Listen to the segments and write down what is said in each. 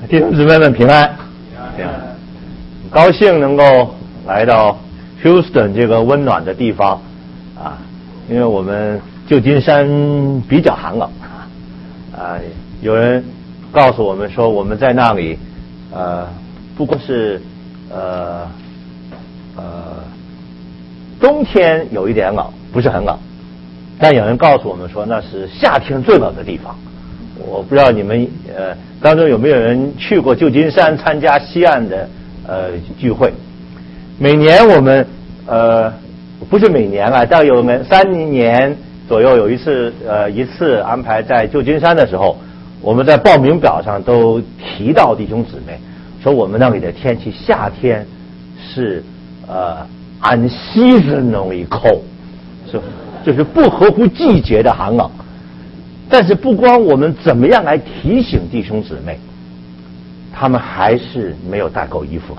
弟兄姊妹们平安，平安，很高兴能够来到 Houston 这个温暖的地方啊，因为我们旧金山比较寒冷啊，有人告诉我们说我们在那里不光是冬天有一点冷，不是很冷，但有人告诉我们说那是夏天最冷的地方。我不知道你们当中有没有人去过旧金山参加西岸的聚会。每年我们不是每年啊，大概有3年左右有一次安排在旧金山的时候，我们在报名表上都提到弟兄姊妹说我们那里的天气夏天是unseasonally cold， 就是不合乎季节的寒冷。但是不光我们怎么样来提醒弟兄姊妹，他们还是没有带够衣服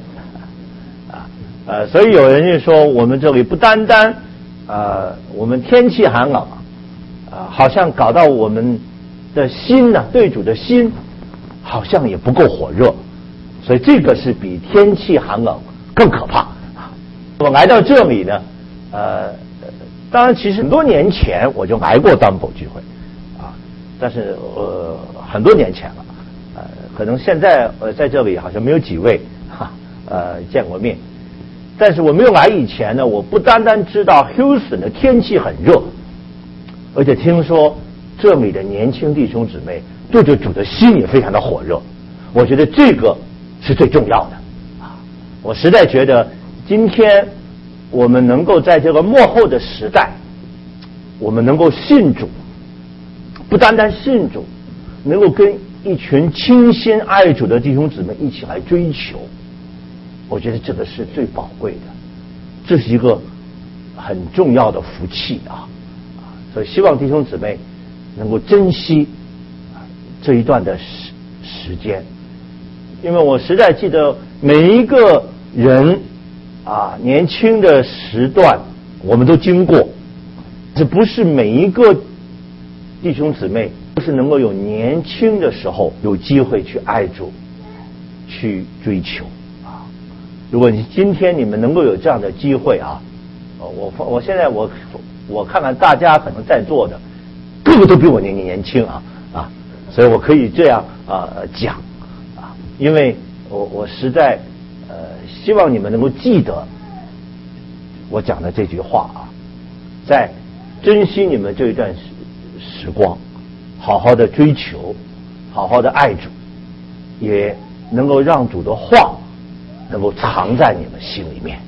来所以有人就说我们这里不单单我们天气寒冷好像搞到我们的心呢，对主的心好像也不够火热，所以这个是比天气寒冷更可怕我来到这里呢当然其实很多年前我就来过 Dumbo 聚会但是很多年前了可能现在在这里好像没有几位见过面，但是我没有来以前呢，我不单单知道 Houston 的天气很热，而且听说这里的年轻弟兄姊妹对着主的心也非常的火热，我觉得这个是最重要的我实在觉得今天我们能够在这个末后的时代，我们能够信主，不单单信主，能够跟一群倾心爱主的弟兄姊妹一起来追求，我觉得这个是最宝贵的，这是一个很重要的福气所以希望弟兄姊妹能够珍惜这一段的时间，因为我实在记得每一个人年轻的时段我们都经过，这不是每一个弟兄姊妹都是能够有年轻的时候有机会去爱主去追求如果今天你们能够有这样的机会我现在我看看大家可能在座的个个都比我年轻所以我可以这样讲因为我实在希望你们能够记得我讲的这句话在珍惜你们这一段时光，好好的追求，好好的爱主，也能够让主的话能够藏在你们心里面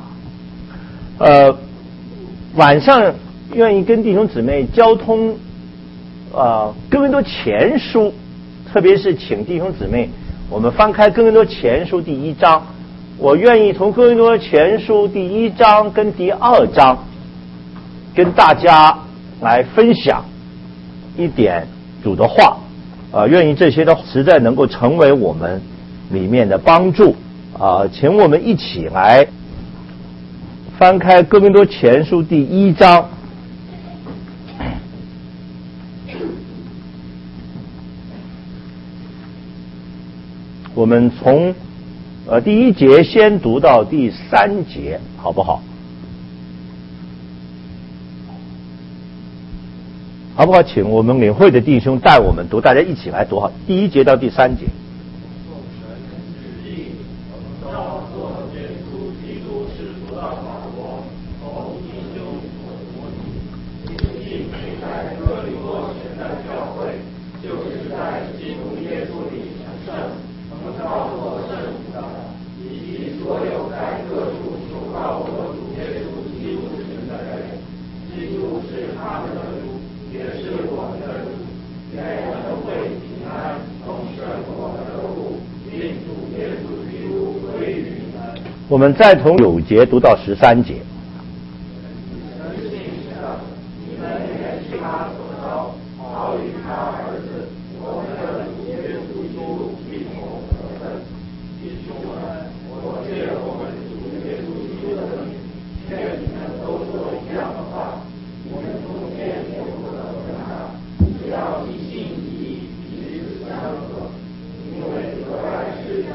晚上愿意跟弟兄姊妹交通哥林多前书，特别是请弟兄姊妹我们翻开哥林多前书第1章，我愿意从哥林多前书第1章跟第2章跟大家来分享一点主的话愿意这些的实在能够成为我们里面的帮助请我们一起来翻开哥林多前书第1章我们从第1节先读到第3节好不好？好不好？请我们领会的弟兄带我们读，大家一起来读好第1节到第3节。我们再从9节读到13节。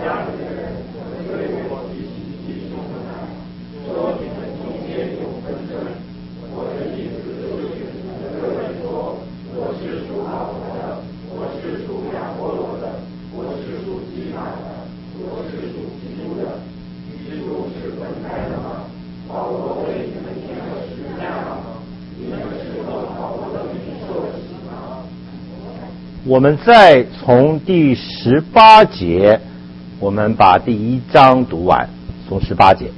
我们再从第18节，我们把第1章读完，从18节。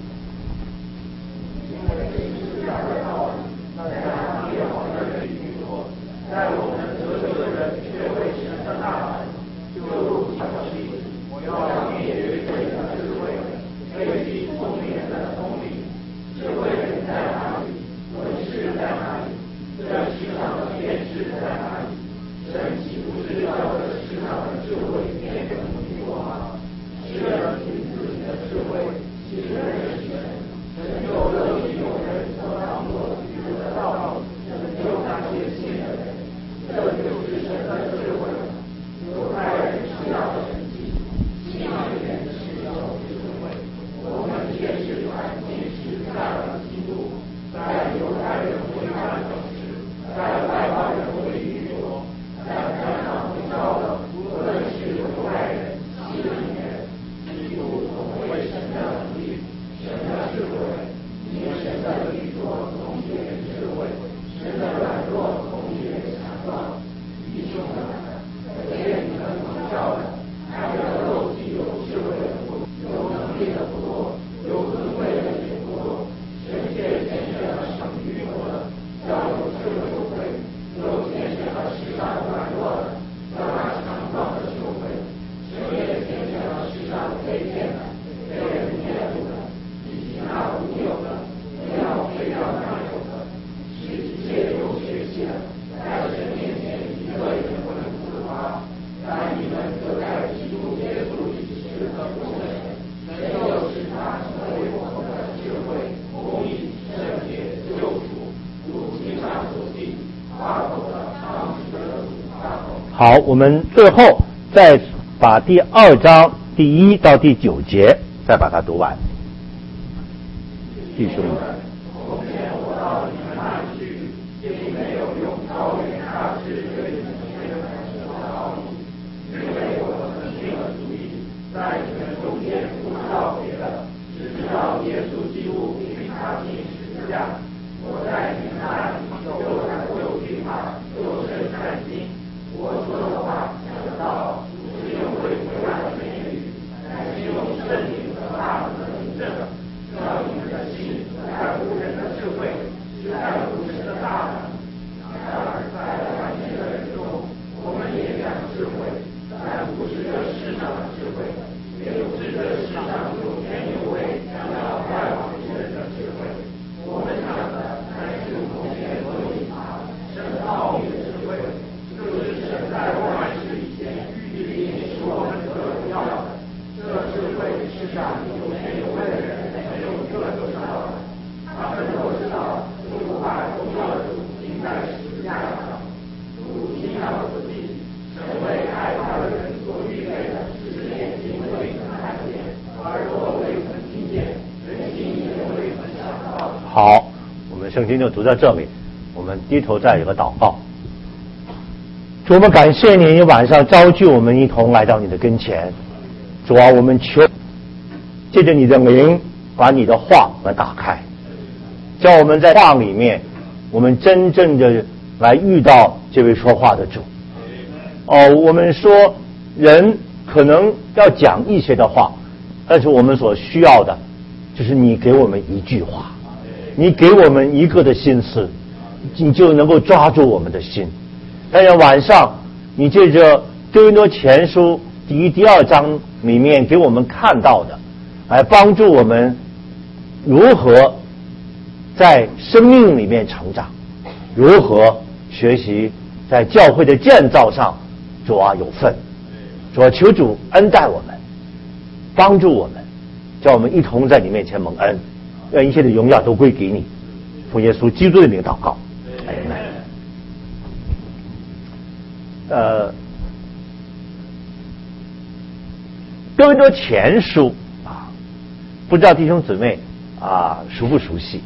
好，我们最后再把第2章第1到第9节再把它读完。弟兄们，好，我们圣经就读到这里，我们低头再有个祷告。主，我们感谢你晚上召聚我们一同来到你的跟前。主啊，我们求借着你的灵，把你的话来打开，叫我们在话里面，我们真正的来遇到这位说话的主。我们说人可能要讲一些的话，但是我们所需要的就是你给我们一句话，你给我们一个的心思，你就能够抓住我们的心。但是晚上你借着哥林多前书第1、第2章里面给我们看到的，来帮助我们如何在生命里面成长，如何学习在教会的建造上主啊有份。主啊，求主恩待我们，帮助我们，叫我们一同在你面前蒙恩，愿一切的荣耀都归给你。奉耶稣基督的名祷告，阿门。 哥林多前书啊，不知道弟兄姊妹熟不熟悉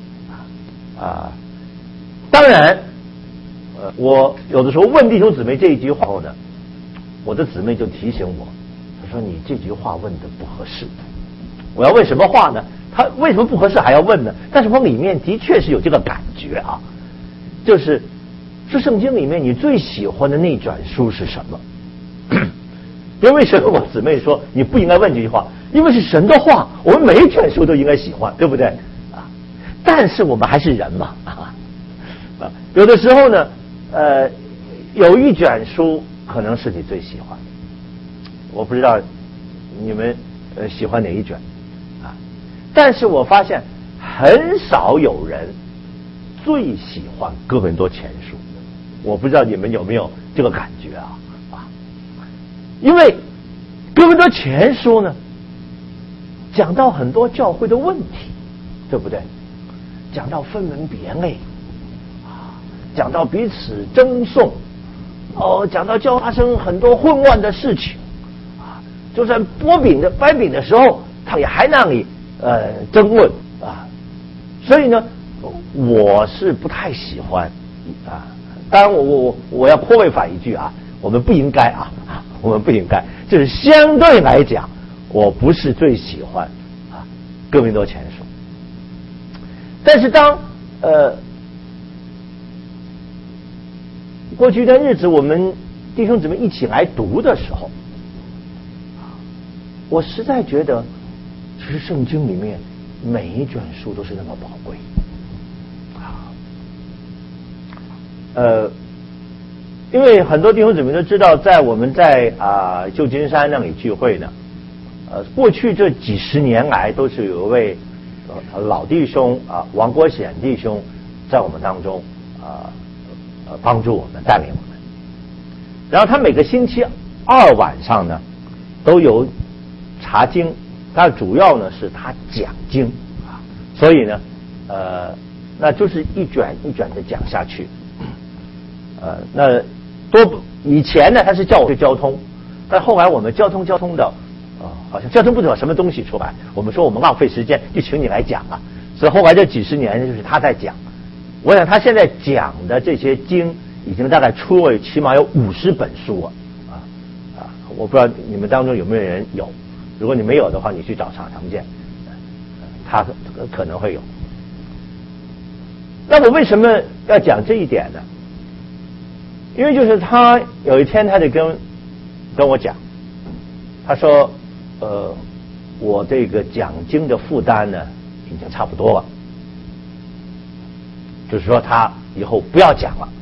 当然，我有的时候问弟兄姊妹这一句话后呢，我的姊妹就提醒我，她说你这句话问的不合适。我要问什么话呢？他为什么不合适还要问呢？但是我里面的确是有这个感觉就是说圣经里面你最喜欢的那卷书是什么？因为为什么我姊妹说你不应该问这句话？因为是神的话，我们每一卷书都应该喜欢，对不对但是我们还是人嘛有的时候呢有一卷书可能是你最喜欢的，我不知道你们喜欢哪一卷但是我发现很少有人最喜欢哥林多前书，我不知道你们有没有这个感觉因为哥林多前书呢讲到很多教会的问题，对不对？讲到分门别类讲到彼此争讼讲到教发生很多混乱的事情就算掰饼的时候他也还让你争论所以呢我是不太喜欢当然我要颇为反一句我们不应该我们不应该，就是相对来讲我不是最喜欢哥林多前书。但是当过去一段日子我们弟兄姊妹一起来读的时候，我实在觉得其实圣经里面每一卷书都是那么宝贵因为很多弟兄姊妹都知道，在我们在旧金山那里聚会呢过去这几十年来都是有一位老弟兄王国显弟兄在我们当中帮助我们带领我们，然后他每个星期二晚上呢都有查经，他主要呢是他讲经所以呢那就是一卷一卷的讲下去那以前呢他是叫我去交通，但后来我们交通的好像交通不知道什么东西出来，我们说我们浪费时间就请你来讲所以后来这几十年就是他在讲。我想他现在讲的这些经已经大概出了起码有50本书我不知道你们当中有没有人有，如果你没有的话你去找常见他可能会有。那我为什么要讲这一点呢？因为就是他有一天他就跟我讲，他说我这个讲经的负担呢已经差不多了，就是说他以后不要讲了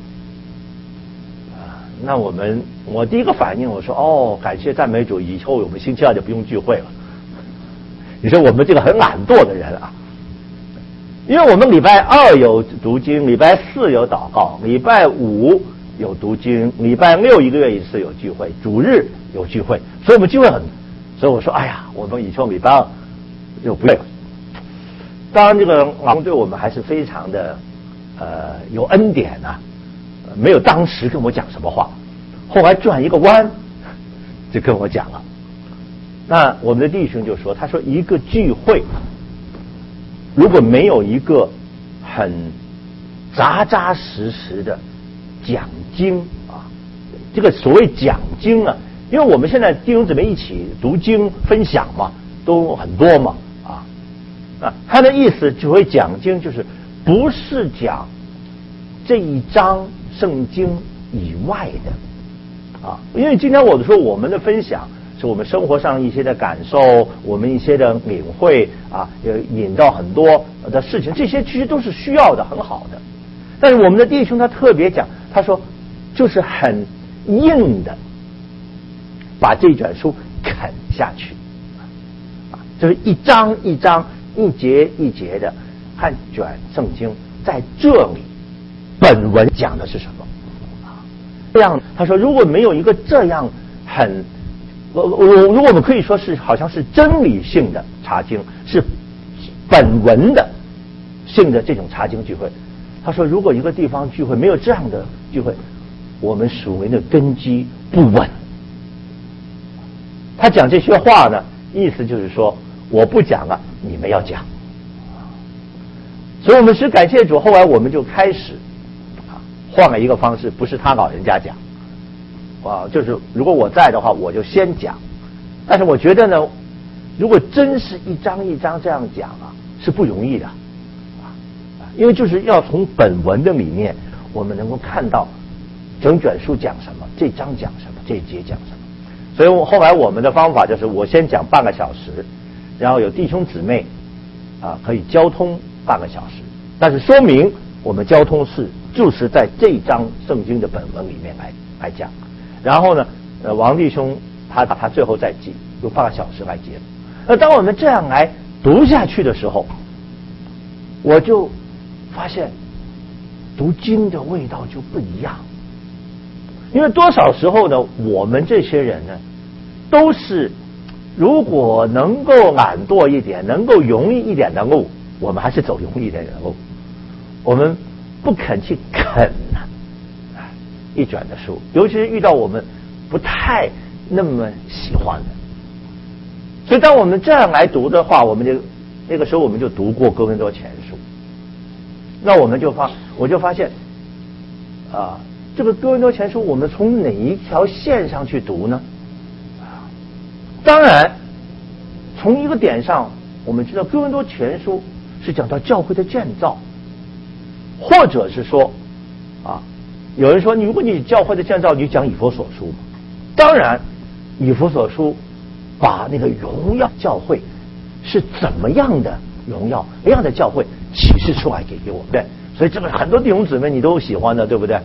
那我第一个反应我说感谢赞美主，以后我们星期二就不用聚会了。你说我们这个很懒惰的人因为我们礼拜二有读经，礼拜四有祷告，礼拜五有读经，礼拜六1个月一次有聚会，主日有聚会，所以我们聚会所以我说我们以后礼拜二就不累了。当然这个老公对我们还是非常的有恩典没有当时跟我讲什么话，后来转一个弯就跟我讲了。那我们的弟兄就说，他说一个聚会如果没有一个很扎扎实实的讲经这个所谓讲经因为我们现在弟兄姊妹一起读经分享嘛都很多嘛他的意思就会讲经就是不是讲这一章圣经以外的因为今天我说我们的分享是我们生活上一些的感受，我们一些的领会引到很多的事情，这些其实都是需要的，很好的。但是我们的弟兄他特别讲，他说就是很硬的把这卷书啃下去就是一章一章一节一节的看卷圣经，在这里本文讲的是什么这样他说如果没有一个这样很如果我们可以说是好像是真理性的查经，是本文的性的这种查经聚会，他说如果一个地方聚会没有这样的聚会，我们属灵的根基不稳他讲这些话呢，意思就是说我不讲了，你们要讲。所以我们是感谢主，后来我们就开始换了一个方式，不是他老人家讲就是如果我在的话，我就先讲。但是我觉得呢，如果真是一章一章这样讲是不容易的因为就是要从本文的里面，我们能够看到整卷书讲什么，这章讲什么，这一节讲什么。所以后来我们的方法就是，我先讲半个小时，然后有弟兄姊妹可以交通半个小时，但是说明我们交通就是在这一章圣经的本文里面来讲。然后呢，王弟兄他最后再用半个小时来结。那当我们这样来读下去的时候，我就发现读经的味道就不一样。因为多少时候呢，我们这些人呢，都是如果能够懒惰一点，能够容易一点的路，我们还是走容易一点的路，我们不肯去啃一卷的书，尤其是遇到我们不太那么喜欢的。所以当我们这样来读的话，我们那个时候我们就读过哥林多前书，那我就发现这个哥林多前书我们从哪一条线上去读呢？当然从一个点上，我们知道哥林多前书是讲到教会的建造，或者是说有人说如果你教会的建造，你讲以弗所书嘛。当然以弗所书把那个荣耀教会是怎么样的荣耀，怎么样的教会启示出来给我们，对，所以这个很多弟兄姊妹你都喜欢的，对不对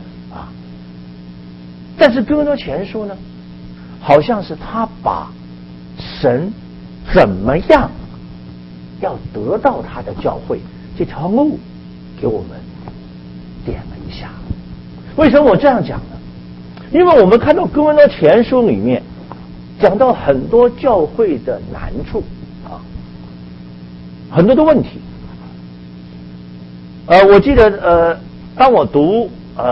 但是哥林多前书呢，好像是他把神怎么样要得到他的教会这条路给我们点了一下。为什么我这样讲呢？因为我们看到哥林多前书里面讲到很多教会的难处很多的问题。我记得当我读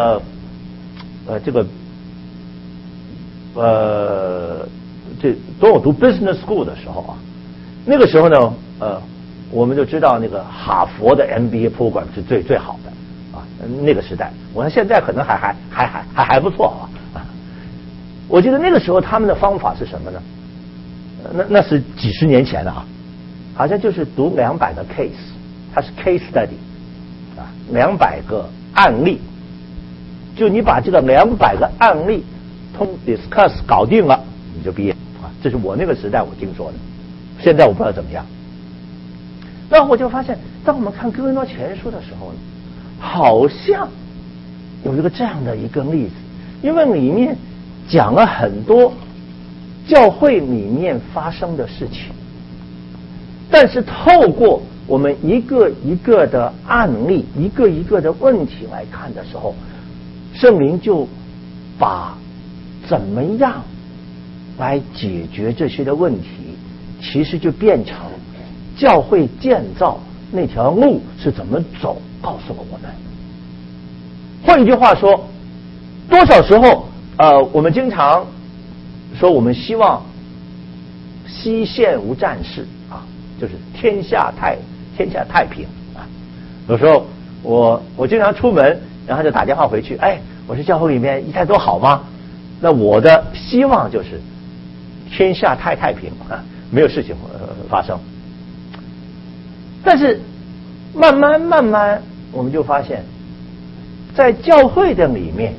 当我读 business school 的时候那个时候呢我们就知道那个哈佛的 MBA program 是最好的那个时代。我看现在可能还不错我记得那个时候他们的方法是什么呢？那是几十年前了好像就是读200个 case， 它是 case study 200个案例，就你把这个200个案例discuss 搞定了，你就毕业这是我那个时代我听说的，现在我不知道怎么样。那我就发现，当我们看哥林多前书的时候呢，好像有一个这样的一个例子，因为里面讲了很多教会里面发生的事情，但是透过我们一个一个的案例，一个一个的问题来看的时候，圣灵就把怎么样来解决这些的问题，其实就变成教会建造那条路是怎么走，告诉了我们。换一句话说，多少时候我们经常说我们希望西线无战事就是天下太平有时候我经常出门，然后就打电话回去，我说教会里面一切都好吗？那我的希望就是天下太平没有事情发生。但是慢慢我们就发现，在教会的里面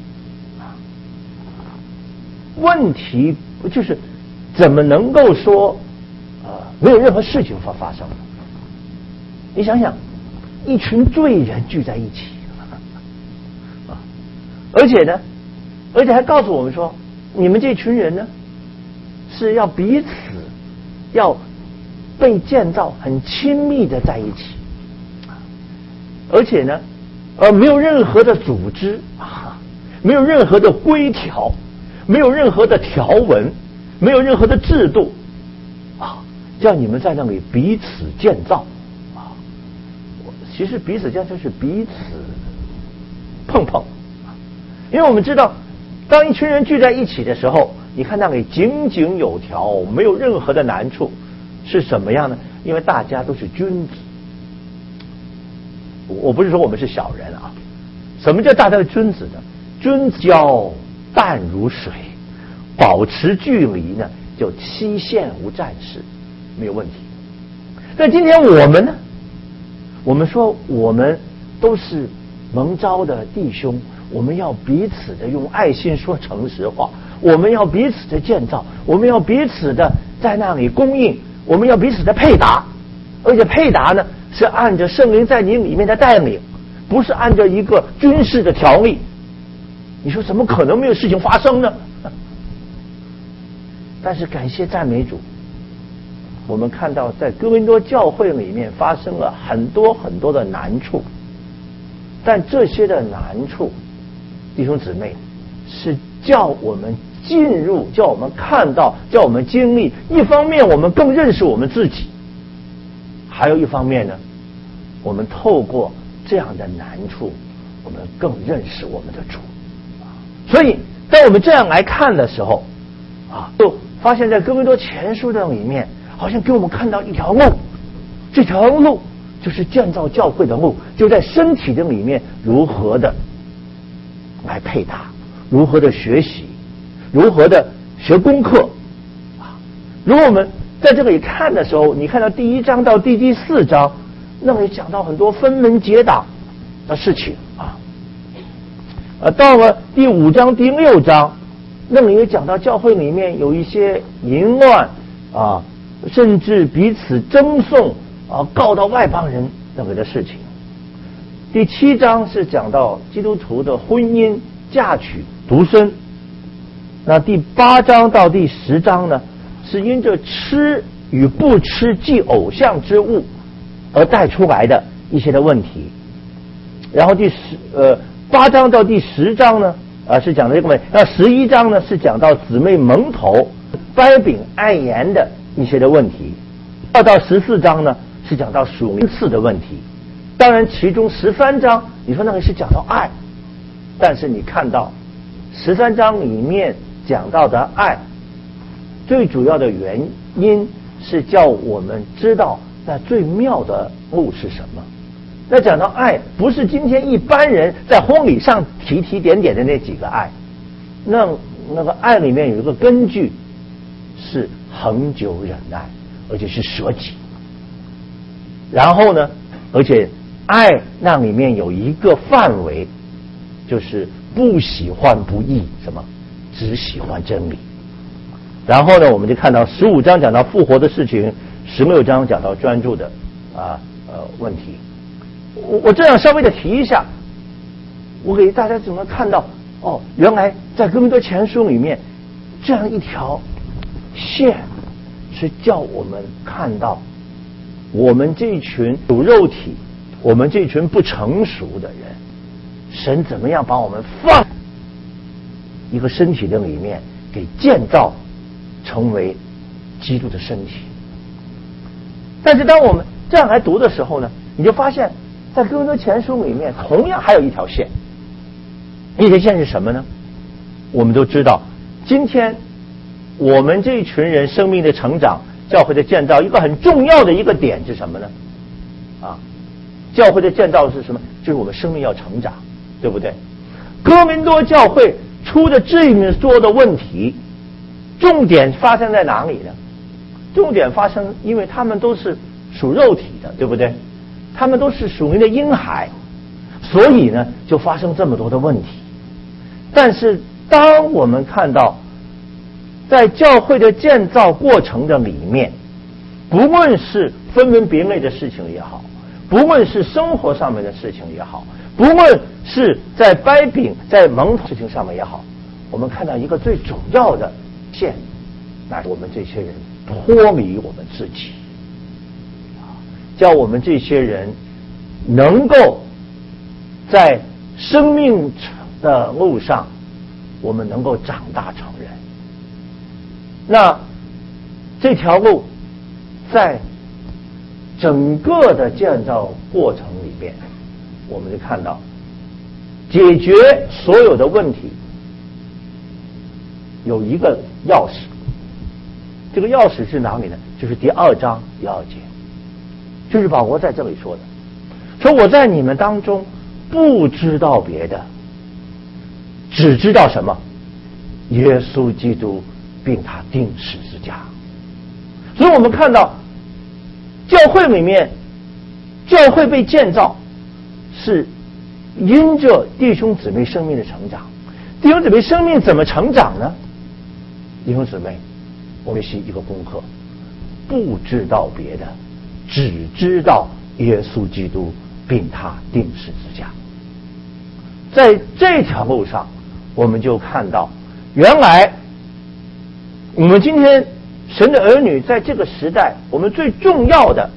问题就是怎么能够说没有任何事情发生？你想想，一群罪人聚在一起而且还告诉我们说，你们这群人呢是要彼此要被建造很亲密的在一起而且呢没有任何的组织没有任何的规条，没有任何的条文，没有任何的制度叫你们在那里彼此建造其实彼此建造是彼此碰，因为我们知道当一群人聚在一起的时候， 你看那里井井有条，没有任何的难处，是什么样呢？因为大家都是君子。我不是说我们是小人啊，什么叫大家的君子呢？君子交淡如水，保持距离呢，就期限无战事，没有问题。但今天我们呢，我们说我们都是蒙召的弟兄，我们要彼此的用爱心说诚实话，我们要彼此的建造，我们要彼此的在那里供应，我们要彼此的配搭，而且配搭呢是按着圣灵在你里面的带领，不是按照一个军事的条例。你说怎么可能没有事情发生呢？但是感谢赞美主，我们看到在哥林多教会里面发生了很多很多的难处，但这些的难处，弟兄姊妹，是叫我们进入，叫我们看到，叫我们经历。一方面我们更认识我们自己，还有一方面呢，我们透过这样的难处，我们更认识我们的主。所以当我们这样来看的时候就发现在哥林多前书的里面，好像给我们看到一条路，这条路就是建造教会的路，就在身体的里面如何的来配搭，如何的学习，如何的学功课如果我们在这里看的时候，你看到第1章到第4章，那里讲到很多分门结党的事情到了第5章第6章，那里也讲到教会里面有一些淫乱甚至彼此争讼告到外邦人那个的事情。第7章是讲到基督徒的婚姻嫁娶独身。那第8章到第10章呢，是因着吃与不吃祭偶像之物而带出来的一些的问题。然后8章到第10章呢是讲的这个问题。那11章呢是讲到姊妹蒙头掰饼爱言的一些的问题。到14章呢是讲到属灵赐的问题。当然其中13章你说那个是讲到爱，但是你看到13章里面讲到的爱，最主要的原因是叫我们知道那最妙的路是什么。那讲到爱，不是今天一般人在婚礼上提提点点的那几个爱，那个爱里面有一个根据是恒久忍耐，而且是舍己。然后呢，而且爱那里面有一个范围，就是不喜欢不义，什么只喜欢真理。然后呢，我们就看到15章讲到复活的事情，16章讲到专注的问题。我这样稍微的提一下，我给大家怎么看到原来在哥林多前书里面这样一条线是叫我们看到我们这一群有肉体，我们这一群不成熟的人，神怎么样把我们放一个身体的里面给建造成为基督的身体。但是当我们这样来读的时候呢，你就发现在哥林多前书里面同样还有一条线。那条线是什么呢？我们都知道今天我们这一群人生命的成长，教会的建造，一个很重要的一个点是什么呢？教会的建造是什么？就是我们生命要成长，对不对？哥林多教会出的这么多的问题，重点发生在哪里呢？重点发生因为他们都是属肉体的，对不对？他们都是属灵的婴孩，所以呢就发生这么多的问题。但是当我们看到在教会的建造过程的里面，不论是分门别类的事情也好，不论是生活上面的事情也好，不论是在掰饼在蒙头事情上面也好，我们看到一个最主要的线，那是我们这些人脱离我们自己，叫我们这些人能够在生命的路上，我们能够长大成人。那这条路在整个的建造过程里边，我们就看到解决所有的问题有一个钥匙。这个钥匙是哪里呢？就是第2章第2节，就是保罗在这里说的，说我在你们当中不知道别的，只知道什么？耶稣基督并他钉十字架。所以我们看到教会里面，教会被建造是因着弟兄姊妹生命的成长。弟兄姊妹生命怎么成长呢？弟兄姊妹，我们是一个功课，不知道别的，只知道耶稣基督并他钉十字架。在这条路上，我们就看到原来我们今天神的儿女在这个时代，我们最重要的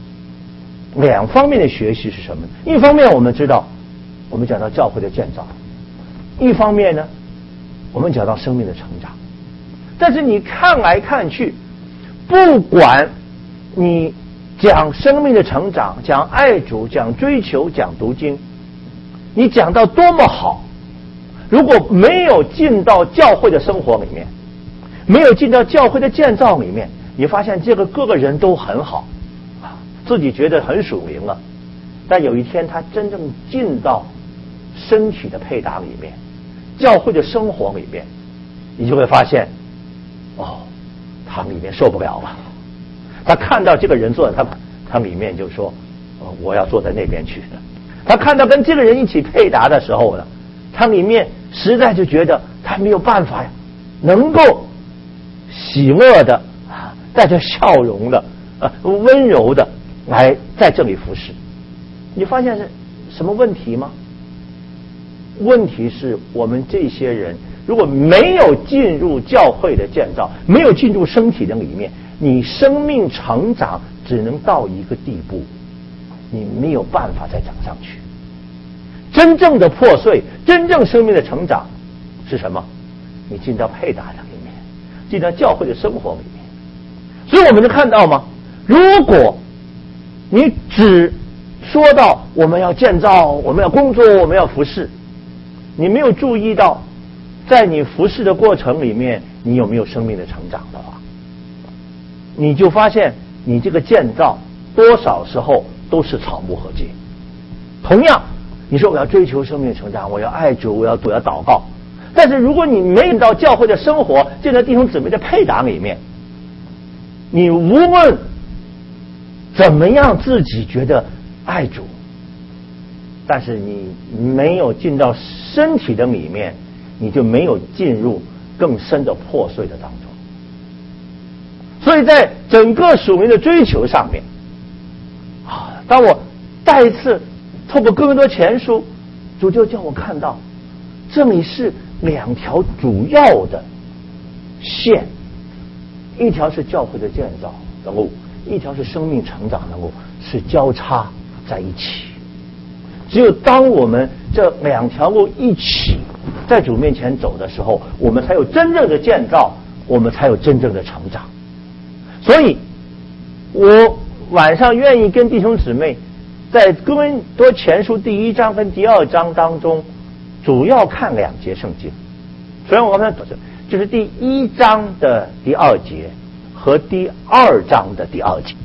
2方面的学习是什么呢？一方面我们知道，我们讲到教会的建造；一方面呢，我们讲到生命的成长。但是你看来看去，不管你讲生命的成长，讲爱主，讲追求，讲读经，你讲到多么好，如果没有进到教会的生活里面，没有进到教会的建造里面，你发现这个各个人都很好啊，自己觉得很属灵了，但有一天他真正进到身体的配搭里面，教会的生活里面，你就会发现他里面受不了了。他看到这个人坐在他里面就说我要坐在那边去。他看到跟这个人一起配搭的时候呢，他里面实在就觉得他没有办法呀，能够喜乐的带着笑容的温柔的来在这里服侍。你发现是什么问题吗？问题是我们这些人如果没有进入教会的建造，没有进入身体的里面，你生命成长只能到一个地步，你没有办法再长上去。真正的破碎，真正生命的成长是什么？你进到配搭的里面，进到教会的生活里面。所以我们能看到吗？如果你只说到我们要建造，我们要工作，我们要服侍，你没有注意到在你服侍的过程里面，你有没有生命的成长的话，你就发现你这个建造多少时候都是草木合结。同样你说我要追求生命的成长，我要爱主，我要祷告，但是如果你没有到教会的生活，进到弟兄姊妹的配搭里面，你无论怎么样自己觉得爱主，但是你没有进到身体的里面，你就没有进入更深的破碎的当中。所以在整个属灵的追求上面当我再一次透过哥林多前书，主就叫我看到这里是2条主要的线，一条是教会的建造的路，一条是生命成长的路，是交叉在一起。只有当我们这2条路一起在主面前走的时候，我们才有真正的建造，我们才有真正的成长。所以我晚上愿意跟弟兄姊妹在哥林多前书第1章跟第2章当中主要看2节圣经。虽然我刚才说就是第1章的第2节和第2章的第2节。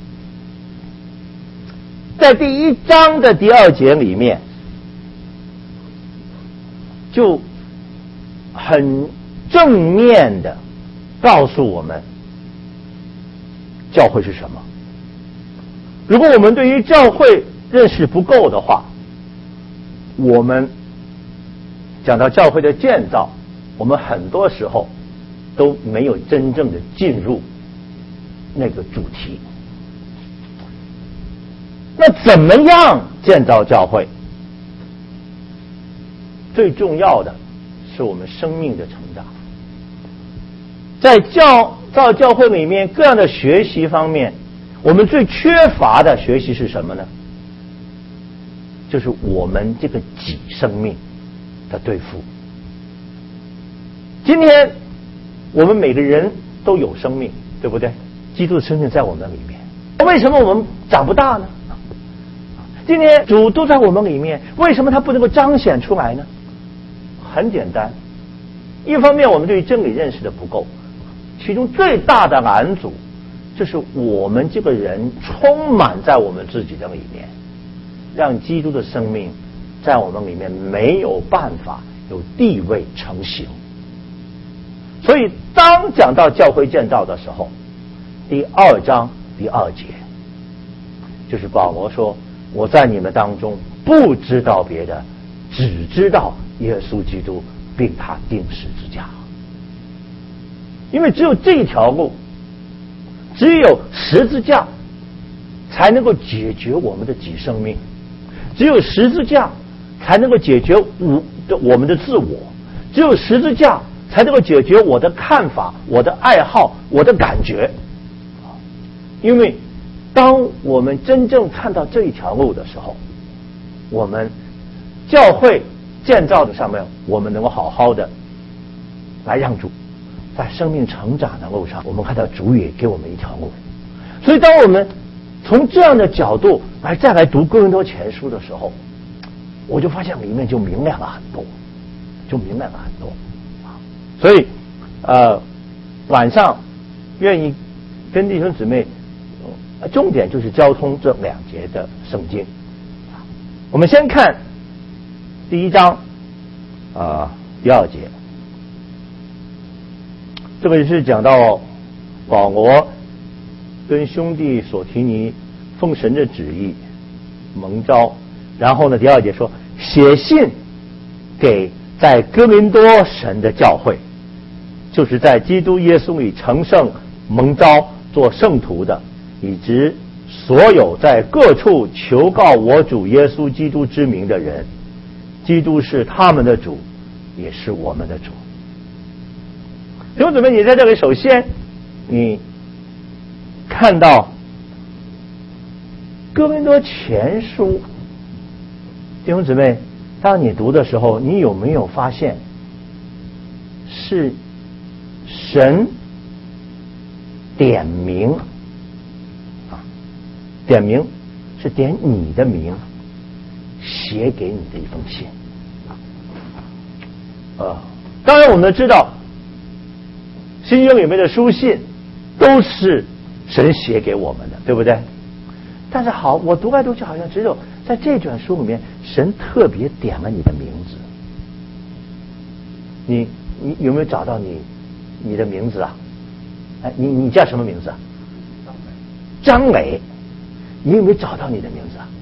在第1章的第2节里面就很正面的告诉我们教会是什么。如果我们对于教会认识不够的话，我们讲到教会的建造，我们很多时候都没有真正的进入那个主题。那怎么样建造教会？最重要的是我们生命的成长。在造教会里面各样的学习方面，我们最缺乏的学习是什么呢？就是我们这个己生命的对付。今天我们每个人都有生命，对不对？基督的生命在我们里面，为什么我们长不大呢？今天主都在我们里面，为什么他不能够彰显出来呢？很简单，一方面我们对于真理认识的不够， 其中最大的拦阻，就是我们这个人充满在我们自己的里面，让基督的生命在我们里面没有办法有地位成型。所以当讲到教会建造的时候，第2章第2节，就是保罗说，我在你们当中不知道别的，只知道耶稣基督并他钉十字架。因为只有这条路，只有十字架才能够解决我们的己生命，只有十字架才能够解决我们的自我，只有十字架才能够解决我的看法、我的爱好、我的感觉。因为当我们真正看到这一条路的时候，我们教会建造的上面，我们能够好好的来让主在生命成长的路上，我们看到主也给我们一条路。所以当我们从这样的角度再来读哥林多前书的时候，我就发现里面就明亮了很多，所以晚上愿意跟弟兄姊妹，重点就是交通这2节的圣经。我们先看第1章第2节，这个是讲到保罗跟兄弟所提尼奉神的旨意蒙召，然后呢第2节说，写信给在哥林多神的教会，就是在基督耶稣里成圣蒙召做圣徒的，以及所有在各处求告我主耶稣基督之名的人，基督是他们的主，也是我们的主。弟兄姊妹，你在这里首先你看到哥林多前书，弟兄姊妹，当你读的时候，你有没有发现是神点名点名是点你的名，写给你的一封信。当然我们知道新约里面的书信都是神写给我们的，对不对？但是好，我读来读去好像只有在这卷书里面，神特别点了你的名字。你有没有找到你的名字啊？你叫什么名字啊？张磊。你有没有找到你的名字啊？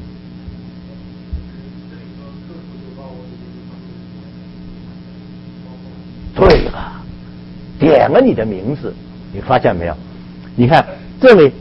对了，点了你的名字，你发现没有？你看这里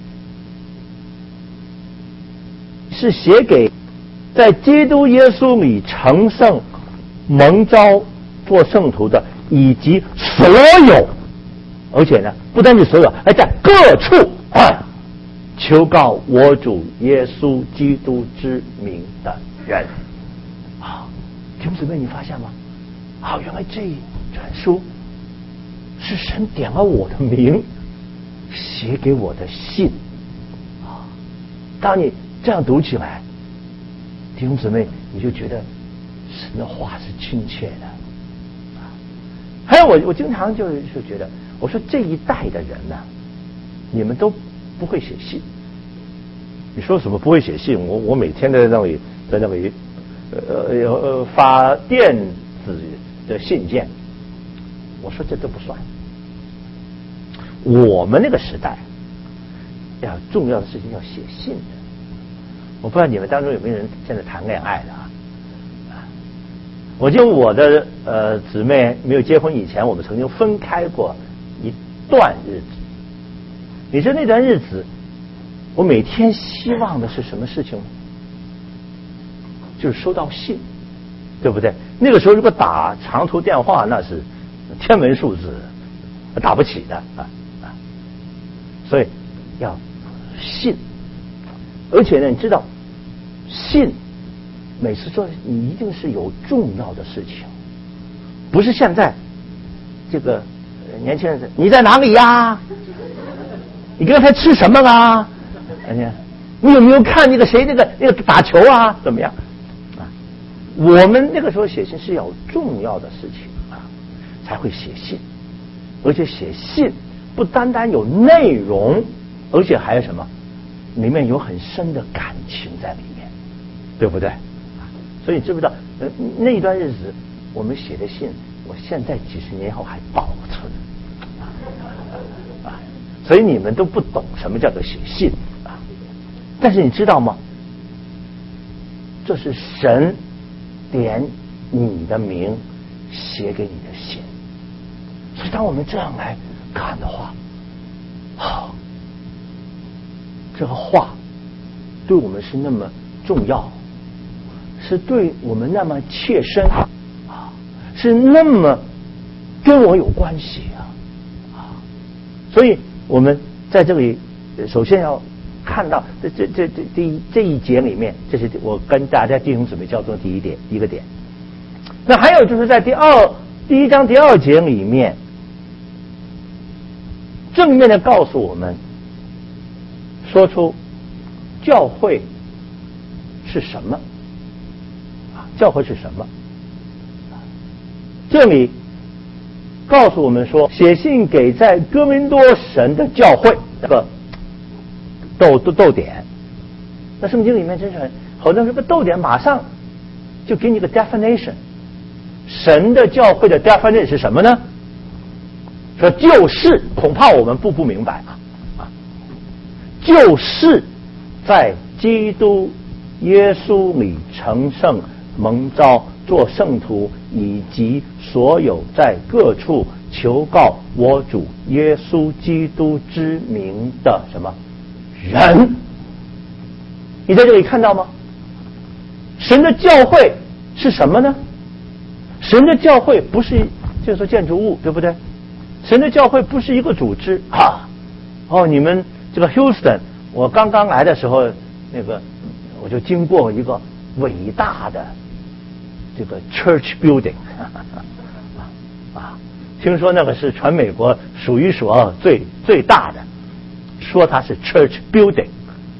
是写给在基督耶稣里成圣蒙召做圣徒的，以及所有，而且呢不单是所有，而在各处求告我主耶稣基督之名的人。弟兄姊妹，你发现吗？原来这一卷书是神点了我的名，写给我的信。当你这样读起来，弟兄姊妹，你就觉得神的话是亲切的。还有我经常就觉得，我说这一代的人呢，你们都不会写信。你说什么不会写信？我每天在那里发电子的信件。我说这都不算。我们那个时代要重要的事情要写信的。我不知道你们当中有没有人现在谈恋爱的啊？我记得我的姊妹没有结婚以前，我们曾经分开过一段日子。你说那段日子，我每天希望的是什么事情呢？就是收到信，对不对？那个时候如果打长途电话，那是天文数字，打不起的所以要信。而且呢，你知道，信每次做你一定是有重要的事情，不是现在这个年轻人你在哪里呀？你刚才吃什么啦？你有没有看那个谁那个打球啊？怎么样？我们那个时候写信是有重要的事情才会写信。 而且写信不单单有内容，而且还有什么？里面有很深的感情在里面，对不对？所以你知不知道那一段日子我们写的信，我现在几十年后还保存啊！所以你们都不懂什么叫做写信啊！但是你知道吗？这是神点你的名写给你的信。所以当我们这样来看的话，好，这个话对我们是那么重要，是对我们那么切身啊，是那么跟我有关系啊！所以我们在这里首先要看到这一节里面，这是我跟大家弟兄姊妹交通第一个点。那还有就是在第一章第2节里面，正面的告诉我们，说出教会是什么啊？教会是什么？这里告诉我们说，写信给在哥林多神的教会，这个逗点。那圣经里面真是好多这个逗点，马上就给你个 definition。神的教会的 definition 是什么呢？说就是恐怕我们不明白啊，就是在基督耶稣里成圣蒙召做圣徒，以及所有在各处求告我主耶稣基督之名的什么人。你在这里看到吗？神的教会是什么呢？神的教会不是就是说建筑物，对不对？神的教会不是一个组织啊！你们这个 Houston， 我刚刚来的时候，我就经过一个伟大的这个 church building 听说那个是全美国数一数二最大的，说它是 church building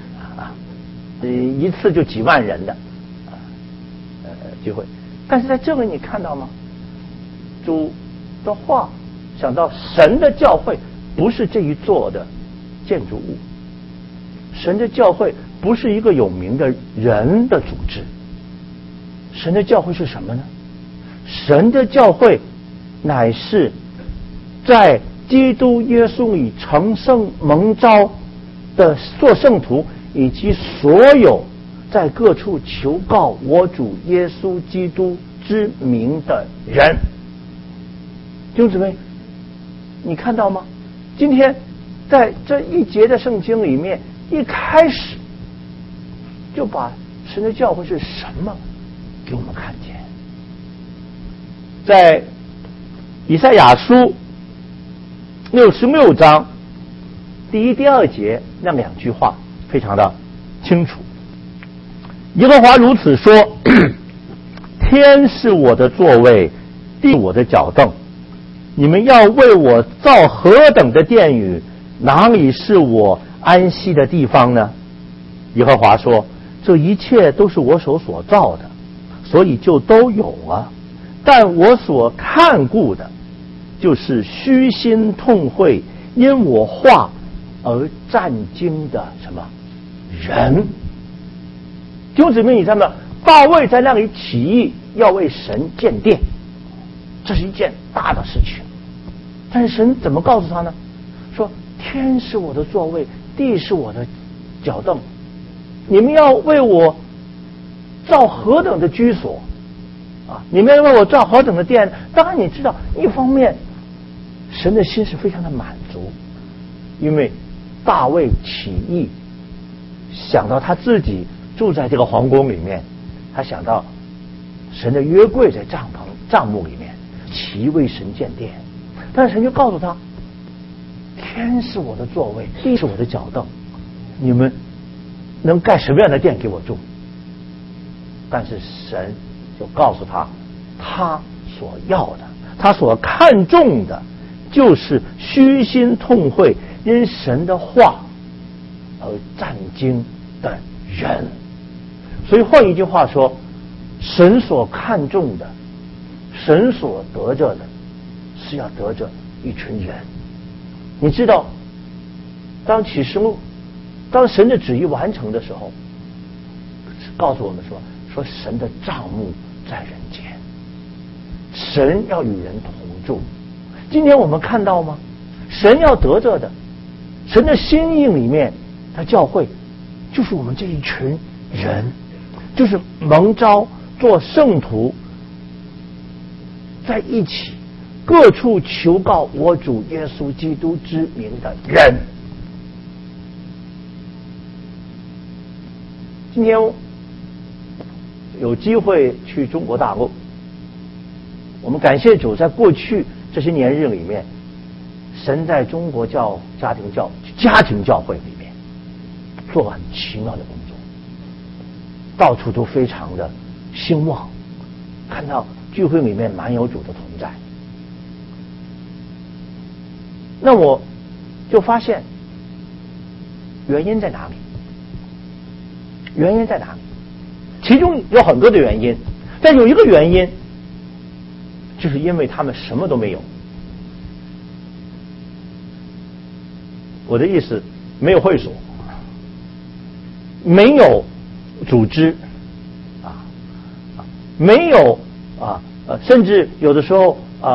一次就几万人的聚会。但是在这里你看到吗？主的话想到神的教会不是这一座的建筑物，神的教会不是一个有名的人的组织，神的教会是什么呢？神的教会乃是在基督耶稣里成圣蒙召的做圣徒，以及所有在各处求告我主耶稣基督之名的人。弟兄姊妹，你看到吗？今天在这一节的圣经里面，一开始就把神的教会是什么给我们看见。在以赛亚书66章第1、第2节那2句话非常的清楚。耶和华如此说：天是我的座位，地我的脚凳，你们要为我造何等的殿宇，哪里是我安息的地方呢？耶和华说：这一切都是我手所造的，所以就都有啊。但我所看顾的，就是虚心痛悔，因我话而战惊的什么人。弟兄姊妹，你知道吗？大卫在那里起义，要为神建殿，这是一件大的事情。但是神怎么告诉他呢？说天是我的座位，地是我的脚凳，你们要为我造何等的居所啊！你们要为我造何等的殿。当然你知道，一方面神的心是非常的满足，因为大卫起义，想到他自己住在这个皇宫里面，他想到神的约柜在帐幕里面，其为神建殿。但是神就告诉他，天是我的座位，地是我的脚凳，你们能盖什么样的殿给我住？但是神就告诉他，他所要的，他所看重的，就是虚心痛悔，因神的话而战惊的人。所以换一句话说，神所看重的，神所得着的，是要得着一群人。你知道，当启示录，当神的旨意完成的时候，告诉我们说神的帐幕在人间，神要与人同住。今天我们看到吗？神要得着的，神的心意里面的教会，就是我们这一群人，就是蒙召做圣徒，在一起各处求告我主耶稣基督之名的人。今天有机会去中国大陆，我们感谢主，在过去这些年日里面，神在中国家庭教会里面做了很奇妙的工作，到处都非常的兴旺，看到聚会里面蛮有主的同在。那我就发现原因在哪里？原因在哪里？其中有很多的原因，但有一个原因，就是因为他们什么都没有。我的意思，没有会所，没有组织，没有甚至有的时候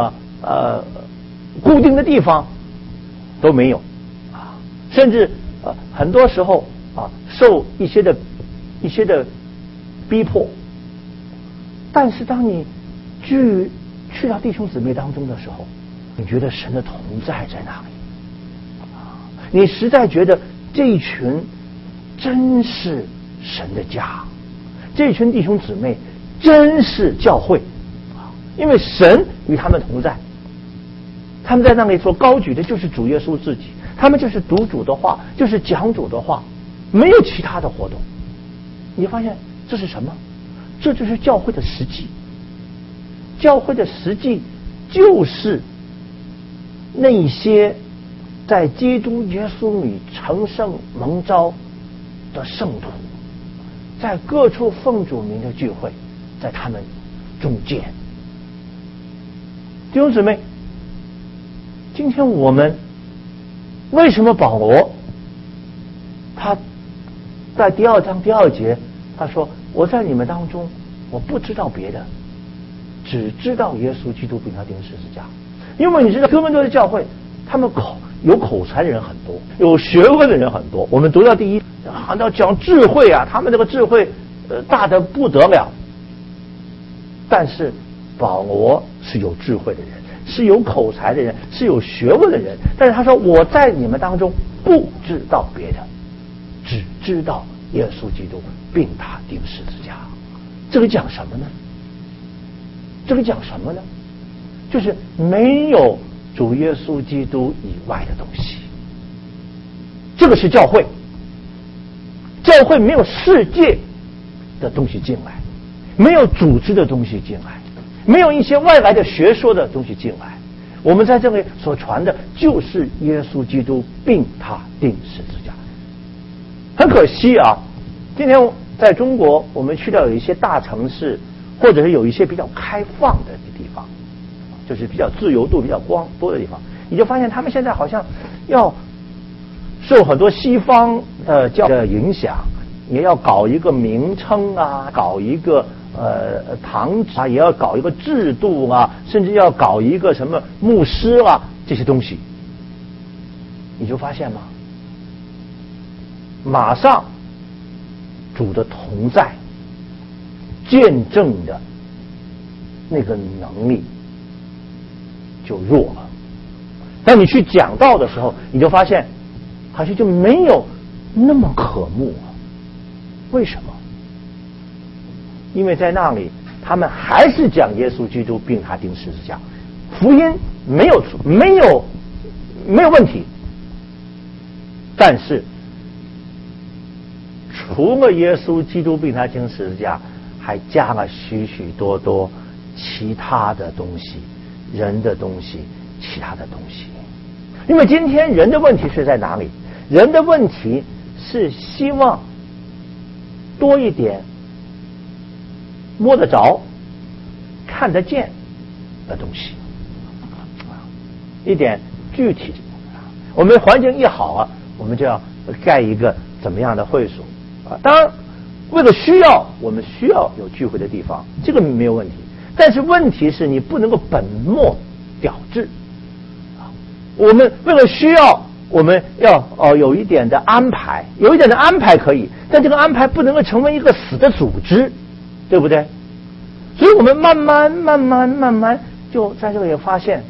固定的地方都没有，甚至很多时候受一些的逼迫。但是当你去到弟兄姊妹当中的时候，你觉得神的同在在哪里？你实在觉得这一群真是神的家，这一群弟兄姊妹真是教会，因为神与他们同在。他们在那里所高举的就是主耶稣自己，他们就是读主的话，就是讲主的话，没有其他的活动。你发现这是什么？这就是教会的实际。教会的实际就是那一些在基督耶稣里成圣蒙召的圣徒，在各处奉主名的聚会，在他们中间。弟兄姊妹，今天我们为什么保罗他在第2章第2节他说，我在你们当中我不知道别的，只知道耶稣基督并他钉十字架。因为你知道哥林多的教会，他们有口才的人很多，有学问的人很多。我们读到第1好像讲智慧啊，他们这个智慧大得不得了。但是保罗是有智慧的人，是有口才的人，是有学问的人。但是他说，我在你们当中不知道别的，只知道耶稣基督并他钉十字架。这个讲什么呢？就是没有主耶稣基督以外的东西。这个是教会。教会没有世界的东西进来，没有组织的东西进来，没有一些外来的学说的东西进来。我们在这里所传的就是耶稣基督并他钉十字架。很可惜啊，今天在中国我们去到有一些大城市，或者是有一些比较开放的地方，就是比较自由度比较多的地方，你就发现他们现在好像要受很多西方的教的影响，也要搞一个名称啊，搞一个堂啊，也要搞一个制度啊，甚至要搞一个什么牧师啊，这些东西。你就发现吗？马上主的同在见证的那个能力就弱了。当你去讲道的时候，你就发现好像就没有那么渴慕了。为什么？因为在那里他们还是讲耶稣基督并他钉十字架，福音没有问题，但是除了耶稣基督并他钉十字架，还加了许许多多其他的东西，人的东西，其他的东西。因为今天人的问题是在哪里？人的问题是希望多一点摸得着、看得见的东西。 一点具体。我们环境一好啊，我们就要盖一个怎么样的会所啊？当然，为了需要，我们需要有聚会的地方，这个没有问题。但是问题是你不能够本末倒置啊！我们为了需要，我们要有一点的安排，有一点的安排可以，但这个安排不能够成为一个死的组织，对不对？所以我们慢慢就在这里发现，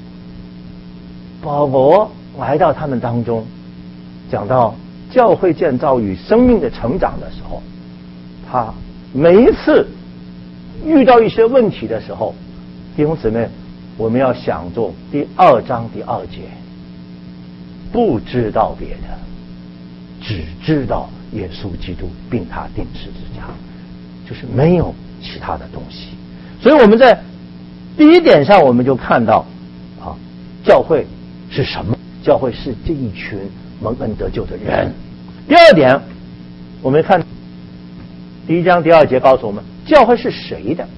保罗来到他们当中，讲到教会建造与生命的成长的时候，他每一次遇到一些问题的时候，弟兄姊妹，我们要想中第2章第2节，不知道别的，只知道耶稣基督并他钉十字架，就是没有其他的东西。所以我们在第一点上，我们就看到啊，教会是什么？教会是这一群蒙恩得救的人。第二点，我们看第1章第2节告诉我们，教会是谁的？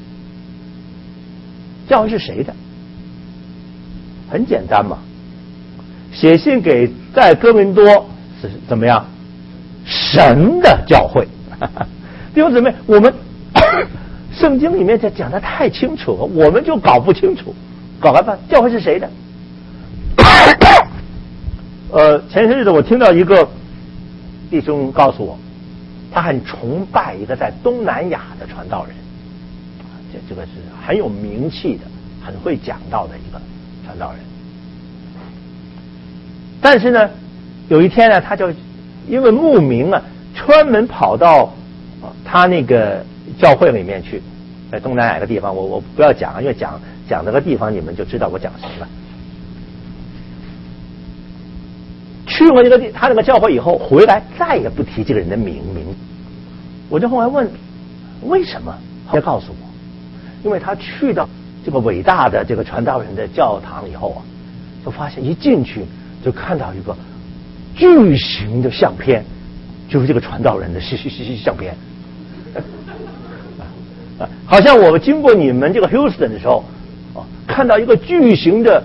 教会是谁的？很简单嘛，写信给在哥林多是怎么样？神的教会。弟兄姊妹，我们圣经里面这讲的太清楚了，我们就搞不清楚，搞来吧，教会是谁的？前些日子我听到一个弟兄告诉我，他很崇拜一个在东南亚的传道人，这个是很有名气的，很会讲道的一个传道人。但是呢，有一天呢，他就因为慕名啊，专门跑到他那个教会里面去，在东南亚一个地方，我不要讲，因为讲这个地方你们就知道我讲谁了。去过他那个教会以后回来，再也不提这个人的名。我就后来问为什么，他告诉我，因为他去到这个伟大的这个传道人的教堂以后啊，就发现一进去就看到一个巨型的相片，就是这个传道人的相片。好像我们经过你们这个 Houston 的时候，看到一个巨型的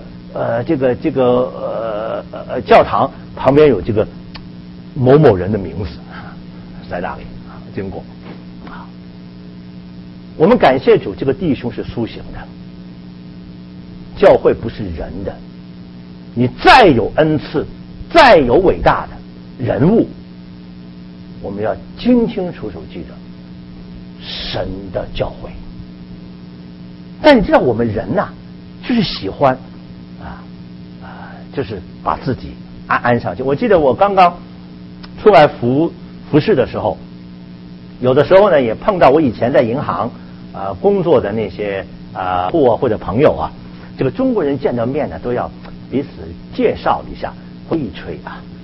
教堂旁边有这个某某人的名字在那里经过。我们感谢主，这个弟兄是苏醒的。教会不是人的，你再有恩赐，再有伟大的人物，我们要清清楚楚记得神的教会。但你知道我们人呐，就是喜欢就是把自己安上去。我记得我刚刚出来服侍的时候，有的时候呢也碰到我以前在银行工作的那些户或者朋友啊，这个中国人见到面呢都要彼此介绍一下，吹一吹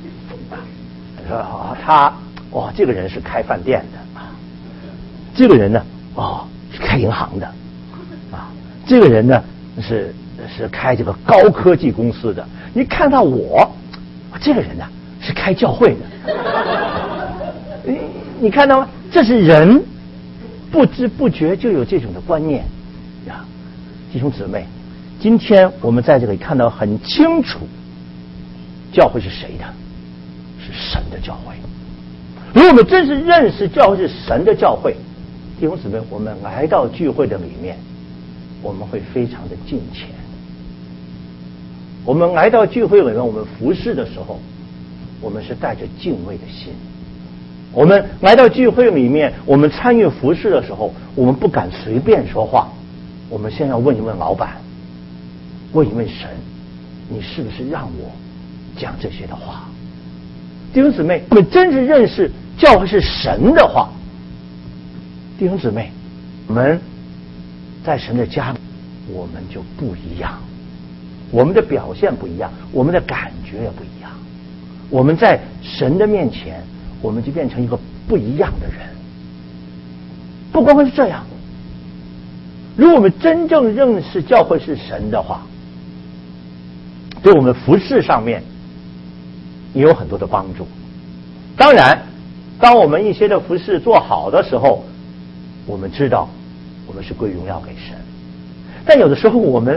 说这个人是开饭店的这个人呢是开银行的这个人呢是开这个高科技公司的。你看到我这个人呢是开教会的。你看到吗？这是人不知不觉就有这种的观念呀。弟兄姊妹，今天我们在这里看到很清楚，教会是谁的？是神的教会。如果我们真是认识教会是神的教会，弟兄姊妹，我们来到聚会的里面，我们会非常的敬虔。我们来到聚会里面，我们服侍的时候，我们是带着敬畏的心。我们来到聚会里面，我们参与服侍的时候，我们不敢随便说话，我们先要问一问老板，问一问神，你是不是让我讲这些的话？弟兄姊妹，我们真是认识教会是神的话，弟兄姊妹，我们在神的家里，我们就不一样，我们的表现不一样，我们的感觉也不一样。我们在神的面前，我们就变成一个不一样的人。不光是这样，如果我们真正认识教会是神的话，对我们服事上面也有很多的帮助。当然，当我们一些的服事做好的时候，我们知道我们是归荣耀给神。但有的时候我们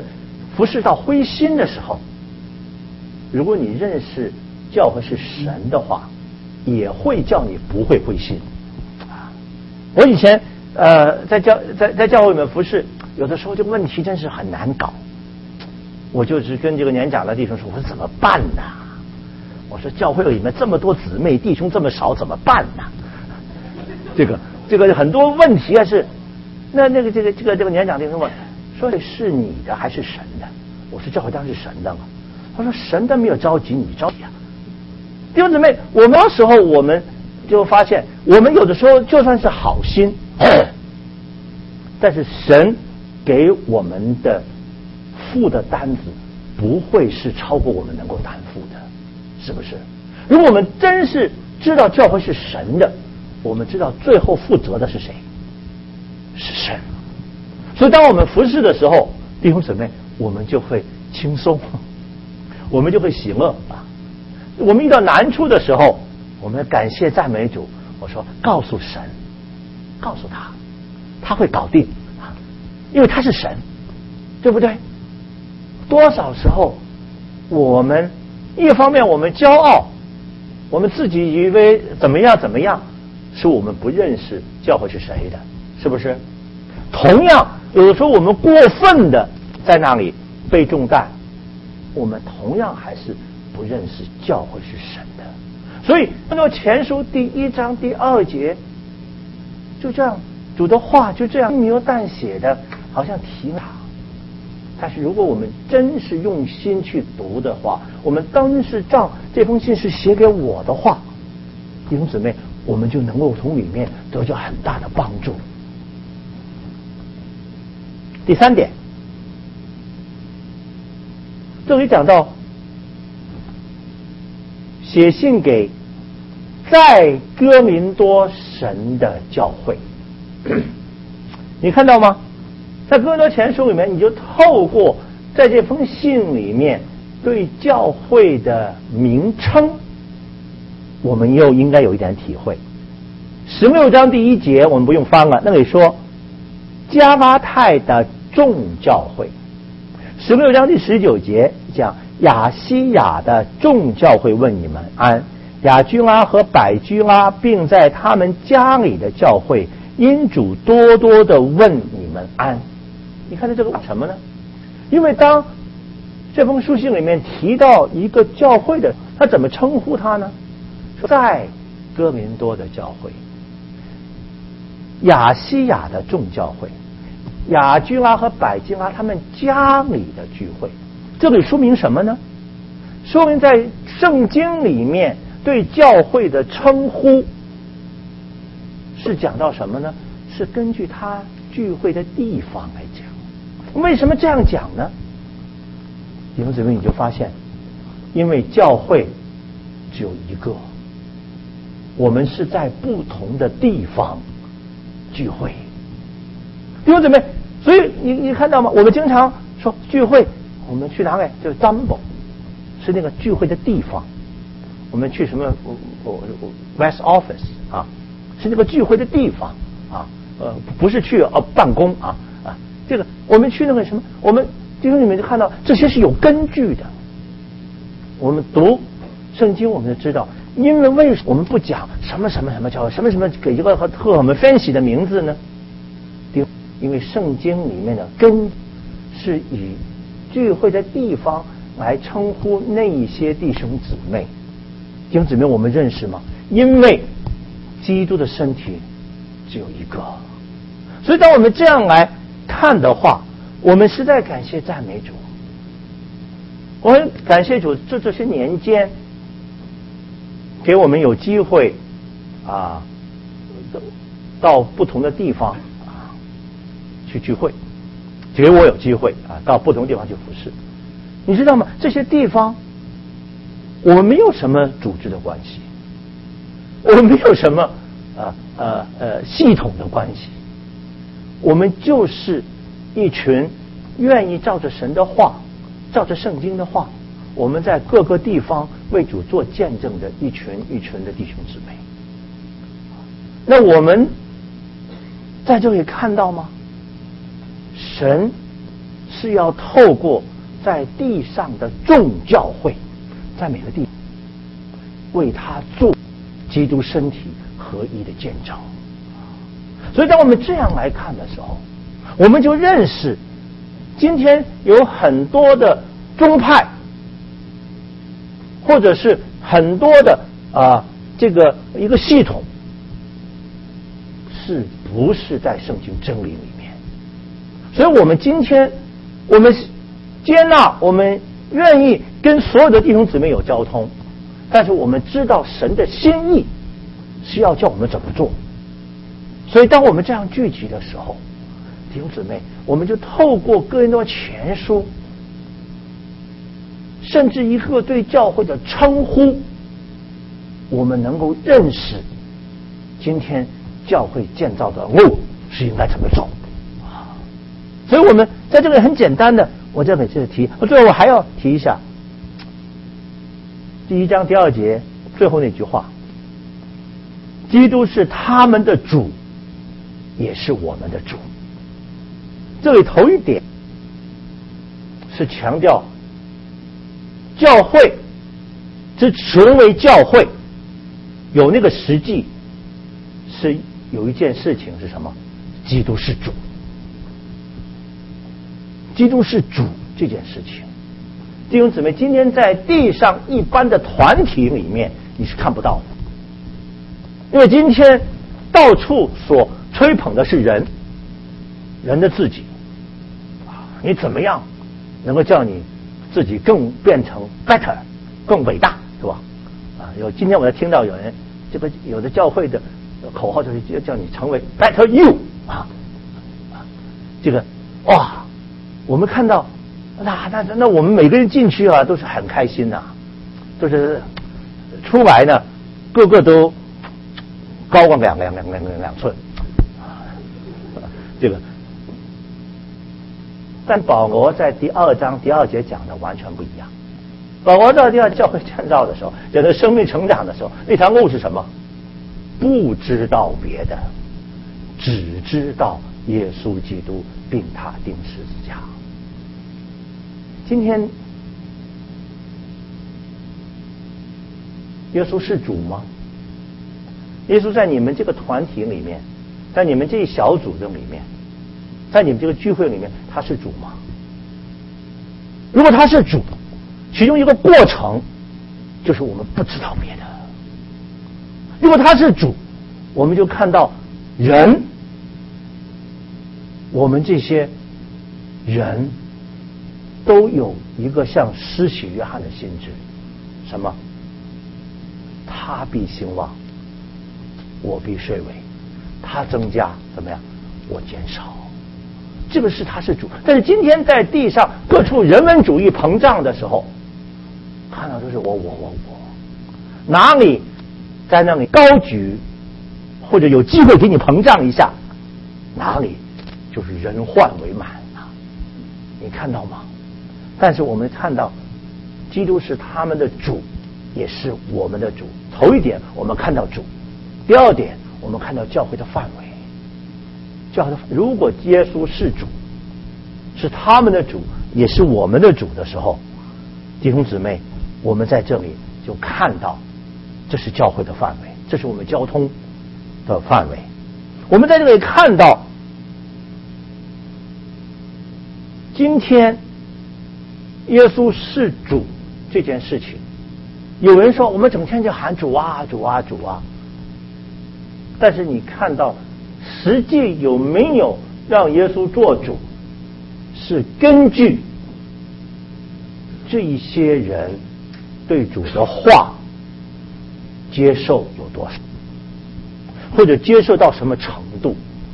服侍到灰心的时候，如果你认识教会是神的话，也会叫你不会灰心。我以前在教会里面服侍，有的时候这个问题真是很难搞，我就是跟这个年长的弟兄说，我说怎么办呢？我说教会里面这么多姊妹弟兄这么少，怎么办呢？这个很多问题啊是，这个年长弟兄问说是你的还是神的？我说教会当然是神的嘛。他说神的没有着急，你着急啊。弟兄姊妹，我们有时候我们就发现，我们有的时候就算是好心，但是神给我们的付的单子不会是超过我们能够担负的，是不是？如果我们真是知道教会是神的，我们知道最后负责的是谁？是神。所以当我们服侍的时候，弟兄姊妹，我们就会轻松，我们就会喜乐啊。我们遇到难处的时候，我们感谢赞美主。我说告诉神，告诉他，他会搞定啊，因为他是神，对不对？多少时候我们一方面我们骄傲，我们自己以为怎么样，是我们不认识教会是谁的，是不是？同样有的时候我们过分的在那里背重担，我们同样还是不认识教会是神的。所以按照前书第1章第2节，就这样主的话就这样轻描淡写的，好像提他。但是如果我们真是用心去读的话，我们真是照这封信是写给我的话，弟兄姊妹，我们就能够从里面得到很大的帮助。第3点，这里讲到写信给在哥林多神的教会，你看到吗？在哥林多前书里面，你就透过在这封信里面对教会的名称，我们又应该有一点体会。16章第1节我们不用翻了，那里说加拉太的众教会。16章第19节讲亚西亚的众教会问你们安，亚居拉和百居拉并在他们家里的教会因主多多的问你们安。你看这个什么呢？因为当这封书信里面提到一个教会的，他怎么称呼他呢？在哥林多的教会，亚西亚的众教会，亚居拉和百居拉他们家里的聚会。这里说明什么呢？说明在圣经里面对教会的称呼是讲到什么呢？是根据他聚会的地方来讲。为什么这样讲呢？弟兄姊妹，你就发现，因为教会只有一个，我们是在不同的地方聚会。弟兄姊妹，所以你看到吗？我们经常说聚会，我们去哪里？就是 Dumbo， 是那个聚会的地方。我们去什么West Office 啊，是那个聚会的地方啊，不是去办公啊。这个我们去那个什么，我们弟兄姊妹就看到这些是有根据的。我们读圣经，我们就知道，因为为什么我们不讲什么什么什么教会，什么什么给一个特我们分析的名字呢？因为圣经里面的根是以聚会的地方来称呼那一些弟兄姊妹。弟兄姊妹，我们认识吗？因为基督的身体只有一个，所以当我们这样来看的话，我们实在感谢赞美主。我们感谢主，这些年间给我们有机会啊，到不同的地方啊去聚会，给我有机会啊到不同地方去服侍。你知道吗？这些地方我们没有什么组织的关系，我们没有什么系统的关系，我们就是一群愿意照着神的话，照着圣经的话，我们在各个地方为主做见证的一群一群的弟兄姊妹。那我们在这里看到吗？神是要透过在地上的众教会，在每个地为他做基督身体合一的见证。所以当我们这样来看的时候，我们就认识今天有很多的宗派，或者是很多的这个一个系统，是不是在圣经真理里面？所以我们今天我们接纳，我们愿意跟所有的弟兄姊妹有交通，但是我们知道神的心意是要叫我们怎么做。所以当我们这样聚集的时候，弟兄姊妹，我们就透过哥林多前书，甚至一个对教会的称呼，我们能够认识今天教会建造的路是应该怎么走。所以我们在这个很简单的，我再给这个提，最后我还要提一下第1章第2节最后那句话：基督是他们的主，也是我们的主。这里头一点是强调教会之成为教会有那个实际，是有一件事情是什么？基督是主。基督是主这件事情，弟兄姊妹，今天在地上一般的团体里面你是看不到的，因为今天到处所吹捧的是人的自己你怎么样能够叫你自己更变成 better 更伟大，是吧？今天我在听到有人有的教会的口号就是叫你成为 better you 这个哇，我们看到那我们每个人进去都是很开心都是出来呢个个都高光2寸这个。但保罗在第2章第2节讲的完全不一样。保罗在第2教会建造的时候，讲的生命成长的时候，那条路是什么？不知道别的，只知道耶稣基督并他钉十字架。今天耶稣是主吗？耶稣在你们这个团体里面，在你们这一小组的里面，在你们这个聚会里面，他是主吗？如果他是主，其中一个过程就是我们不知道别的。如果他是主，我们就看到人，我们这些人都有一个像施洗约翰的心志，什么？他必兴旺，我必衰微；他增加，怎么样？我减少。这个是他是主。但是今天在地上各处人文主义膨胀的时候，看到都是我，哪里在那里高举，或者有机会给你膨胀一下，哪里就是人患为满你看到吗？但是我们看到基督是他们的主，也是我们的主。头一点我们看到主，第二点我们看到教会的范围。如果耶稣是主，是他们的主，也是我们的主的时候，弟兄姊妹，我们在这里就看到这是教会的范围，这是我们交通的范围。我们在这里看到今天耶稣是主这件事情，有人说我们整天就喊主啊主啊主啊，但是你看到实际有没有让耶稣做主，是根据这一些人对主的话接受有多少，或者接受到什么程度。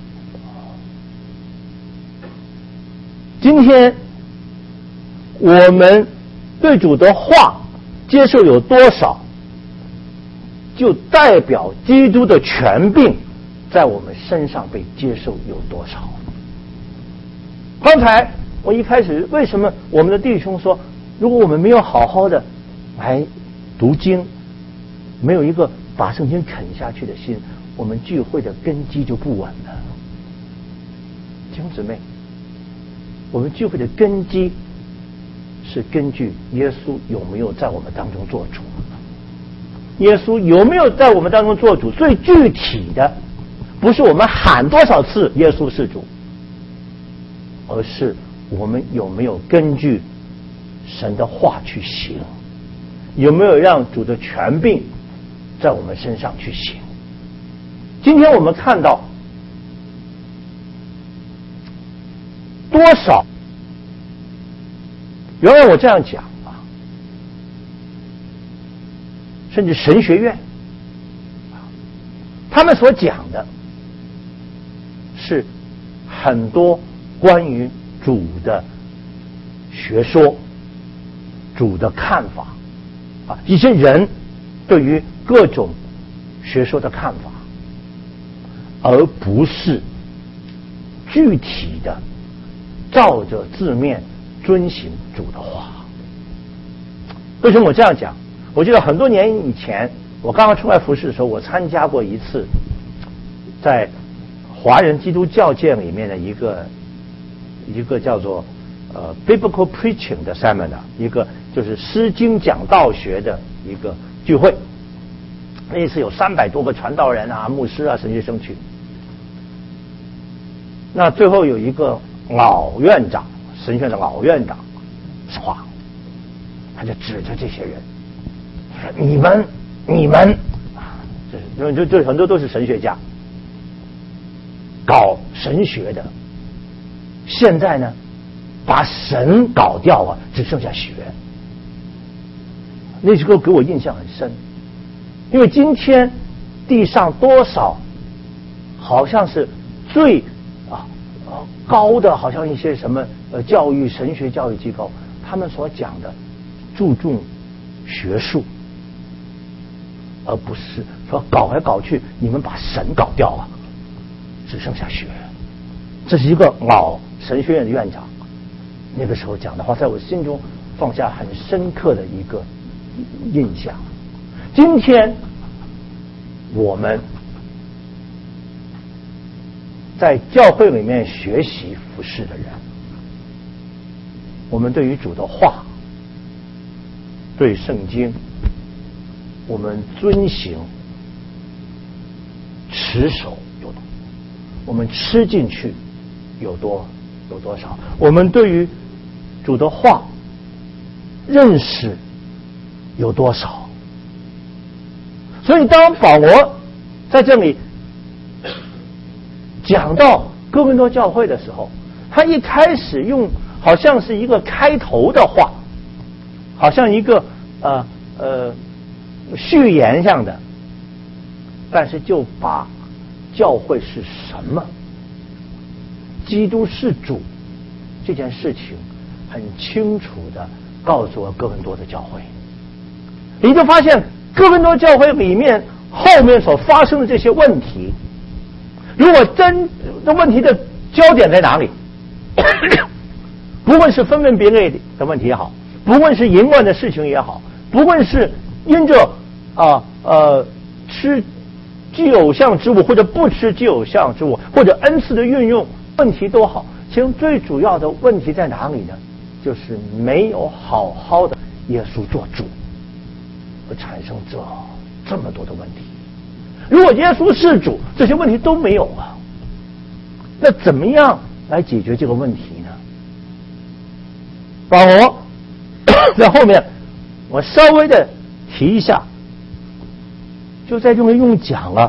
今天我们对主的话接受有多少，就代表基督的权柄在我们身上被接受有多少。刚才我一开始为什么我们的弟兄说，如果我们没有好好的来读经，没有一个把圣经啃下去的心，我们聚会的根基就不稳了。弟兄姊妹，我们聚会的根基是根据耶稣有没有在我们当中做主。耶稣有没有在我们当中做主，最具体的不是我们喊多少次耶稣是主，而是我们有没有根据神的话去行，有没有让主的权柄在我们身上去行。今天我们看到多少，原来我这样讲啊，甚至神学院他们所讲的是很多关于主的学说、主的看法啊，一些人对于各种学说的看法，而不是具体的照着字面遵行主的话。为什么我这样讲？我记得很多年以前，我刚刚出来服侍的时候，我参加过一次在华人基督教界里面的一个叫做biblical preaching 的 seminar， 一个就是诗经讲道学的一个聚会。那一次有300多个传道人啊、牧师啊、神学生去。那最后有一个老院长，神学院的老院长说话，他就指着这些人说：“你们啊，这很多都是神学家，搞神学的，现在呢把神搞掉啊，只剩下学。”那时候给我印象很深，因为今天地上多少好像是最高的，好像一些什么教育神学教育机构，他们所讲的注重学术，而不是说搞来搞去你们把神搞掉了，只剩下学。这是一个老神学院的院长那个时候讲的话，在我心中放下很深刻的一个印象。今天我们在教会里面学习服事的人，我们对于主的话、对圣经，我们遵行、持守有多，我们吃进去有多少？我们对于主的话认识有多少？所以当保罗在这里讲到哥林多教会的时候，他一开始用好像是一个开头的话，好像一个序言上的，但是就把教会是什么、基督是主这件事情很清楚的告诉了哥林多的教会。你就发现哥林多教会里面后面所发生的这些问题，如果真的问题的焦点在哪里，不论是分门别类的问题也好，不论是淫乱的事情也好，不论是因着吃祭偶像之物或者不吃祭偶像之物，或者恩赐的运用问题都好，其中最主要的问题在哪里呢？就是没有好好的耶稣做主，而产生这么多的问题。如果耶稣是主，这些问题都没有啊，那怎么样来解决这个问题呢？保罗在后面我稍微的提一下，就在这里用讲了，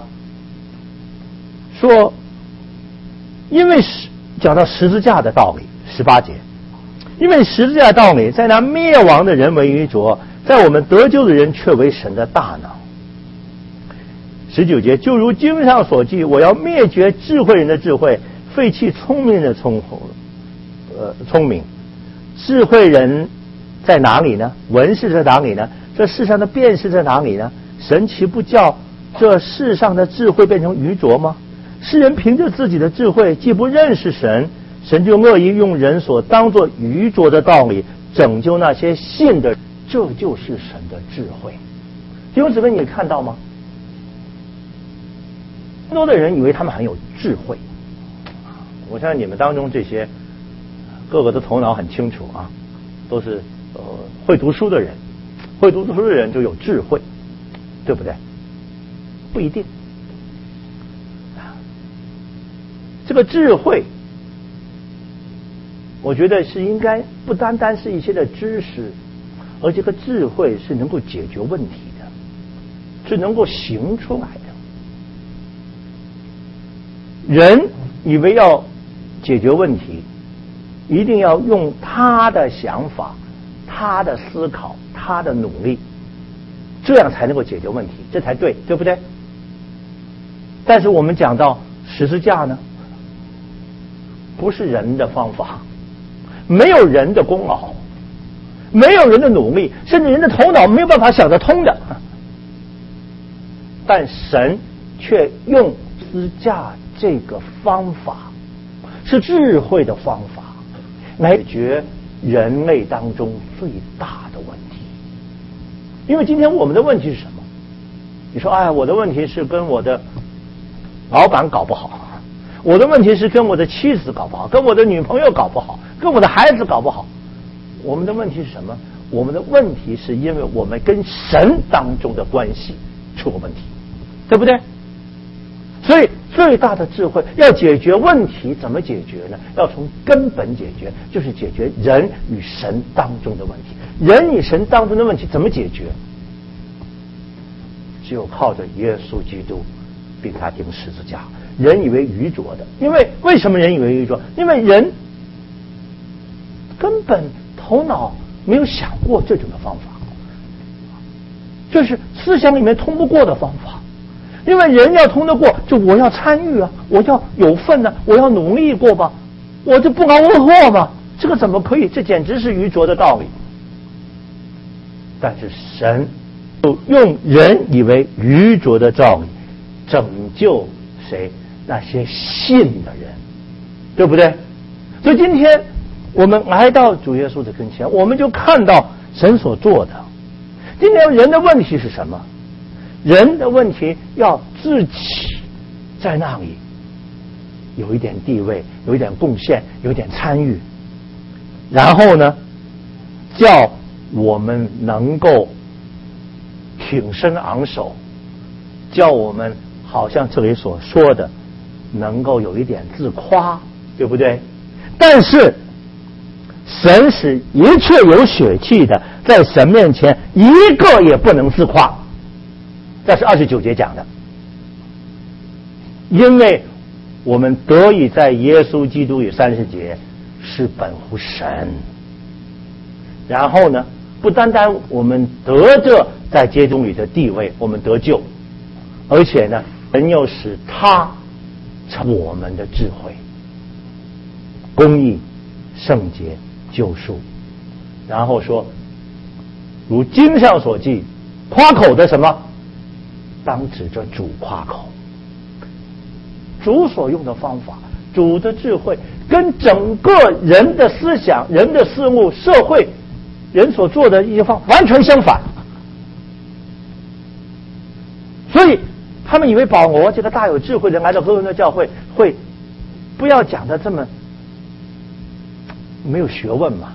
说因为讲到十字架的道理，18节，因为十字架的道理在那灭亡的人为愚拙，在我们得救的人却为神的大能。19节，就如经上所记，我要灭绝智慧人的智慧，废弃聪明人的聪明。智慧人在哪里呢？文士在哪里呢？这世上的辩士在哪里呢？神岂不叫这世上的智慧变成愚拙吗？世人凭着自己的智慧既不认识神，神就乐意用人所当作愚拙的道理拯救那些信的，这就是神的智慧。弟兄姊妹，你看到吗？很多的人以为他们很有智慧，我相信你们当中这些个个的头脑很清楚啊，都是会读书的人，会读书的人就有智慧，对不对？不一定。这个智慧，我觉得是应该不单单是一些的知识，而这个智慧是能够解决问题的，是能够行出来的。人以为要解决问题，一定要用他的想法、他的思考、他的努力，这样才能够解决问题，这才对，对不对？但是我们讲到十字架呢，不是人的方法，没有人的功劳，没有人的努力，甚至人的头脑没有办法想得通的，但神却用十字架这个方法，是智慧的方法，来解决人类当中最大的问题。因为今天我们的问题是什么？你说，哎，我的问题是跟我的老板搞不好，我的问题是跟我的妻子搞不好，跟我的女朋友搞不好，跟我的孩子搞不好。我们的问题是什么？我们的问题是因为我们跟神当中的关系出了问题，对不对？所以最大的智慧要解决问题，怎么解决呢？要从根本解决，就是解决人与神当中的问题。人与神当中的问题怎么解决？只有靠着耶稣基督并他钉十字架。人以为愚拙的，为什么人以为愚拙？因为人根本头脑没有想过这种的方法，就是思想里面通不过的方法。因为人要通得过，就我要参与啊，我要有份啊，我要努力过吧，我就不劳而获嘛，这个怎么可以？这简直是愚拙的道理。但是神就用人以为愚拙的道理拯救谁？那些信的人，对不对？所以今天我们来到主耶稣的跟前，我们就看到神所做的。今天人的问题是什么？人的问题要自己在那里有一点地位，有一点贡献，有一点参与，然后呢，叫我们能够挺身昂首，叫我们好像这里所说的能够有一点自夸，对不对？但是神是一切有血气的，在神面前一个也不能自夸，这是29节讲的。因为我们得以在耶稣基督里30节是本乎神，然后呢，不单单我们得着在基督里的地位，我们得救，而且呢，神又使他成我们的智慧、公义、圣洁、救赎。然后说，如经上所记，夸口的什么？当指着主夸口。主所用的方法，主的智慧，跟整个人的思想、人的事物、社会人所做的一些方法完全相反。所以他们以为保罗这个大有智慧的人来到哥林多教会，会不要讲的这么没有学问嘛，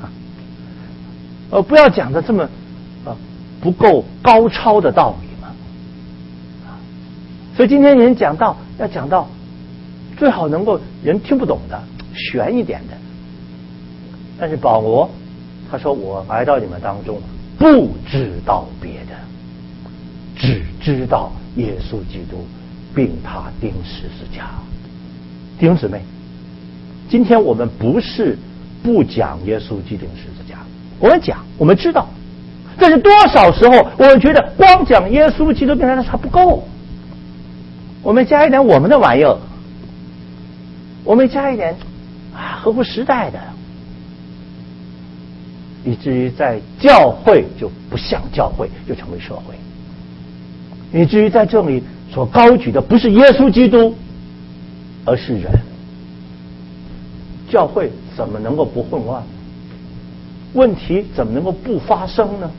不要讲的这么不够高超的道理嘛。所以今天人讲到要讲到最好能够人听不懂的、玄一点的。但是保罗他说，我来到你们当中不知道别的，只知道耶稣基督并他钉十字架。弟兄姊妹，今天我们不是不讲耶稣基督钉十字架，我们讲，我们知道，但是多少时候我们觉得光讲耶稣基督钉十字架还不够，我们加一点我们的玩意儿，我们加一点合乎时代的，以至于在教会就不像教会，就成为社会，以至于在这里所高举的不是耶稣基督，而是人。教会怎么能够不混乱？问题怎么能够不发生呢？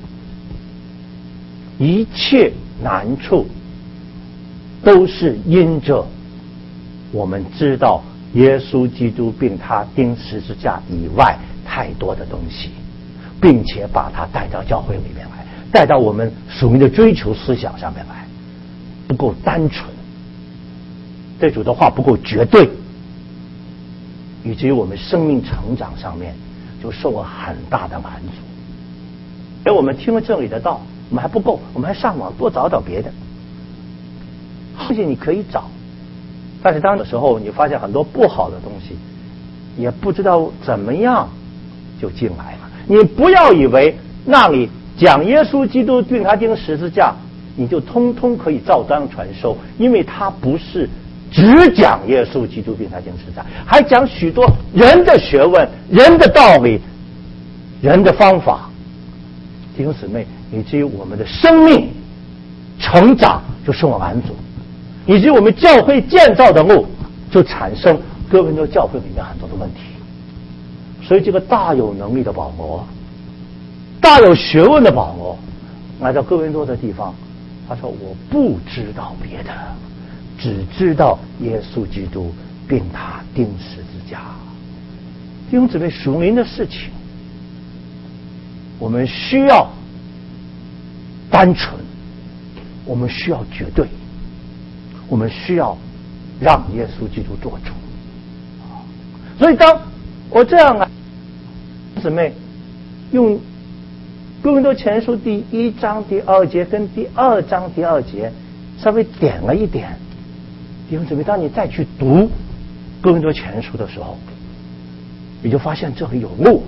一切难处都是因着我们知道耶稣基督并他钉十字架以外太多的东西， 并且把它带到教会里面来，带到我们属灵的追求思想上面来，不够单纯，对主的话不够绝对，以至于我们生命成长上面就受了很大的满足。而我们听了这里的道，我们还不够，我们还上网多找找别的。或许你可以找，但是当的时候，你发现很多不好的东西，也不知道怎么样就进来了。你不要以为那里讲耶稣基督钉他钉十字架，你就通通可以照单传收，因为他不是只讲耶稣基督钉他钉十字架，还讲许多人的学问、人的道理、人的方法。弟兄姊妹，以至于我们的生命成长就受了满足，以至于我们教会建造的路就产生哥林多教会里面很多的问题。所以这个大有能力的保罗，大有学问的保罗，来到哥林多的地方，他说我不知道别的，只知道耶稣基督并他钉十字架。弟兄姊妹，属灵的事情我们需要单纯，我们需要绝对，我们需要让耶稣基督做主。所以当我这样姊妹用哥林多前书第1章第2节跟第2章第2节稍微点了一点，弟兄姊妹，当你再去读哥林多前书的时候，你就发现这里有路，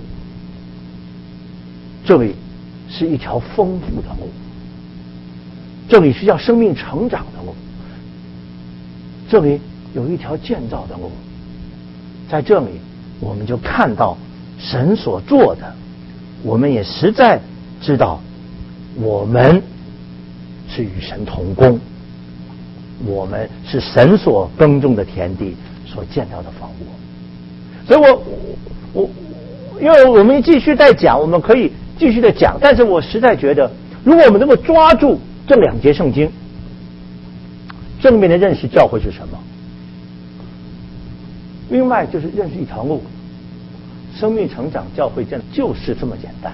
这里是一条丰富的路，这里是叫生命成长的路，这里有一条建造的路。在这里我们就看到神所做的，我们也实在知道我们是与神同工，我们是神所耕种的田地所建造的房屋。所以我因为我们继续在讲，我们可以继续的讲，但是我实在觉得，如果我们能够抓住这2节圣经，正面的认识教会是什么，另外就是认识一条路，生命成长教会真的就是这么简单，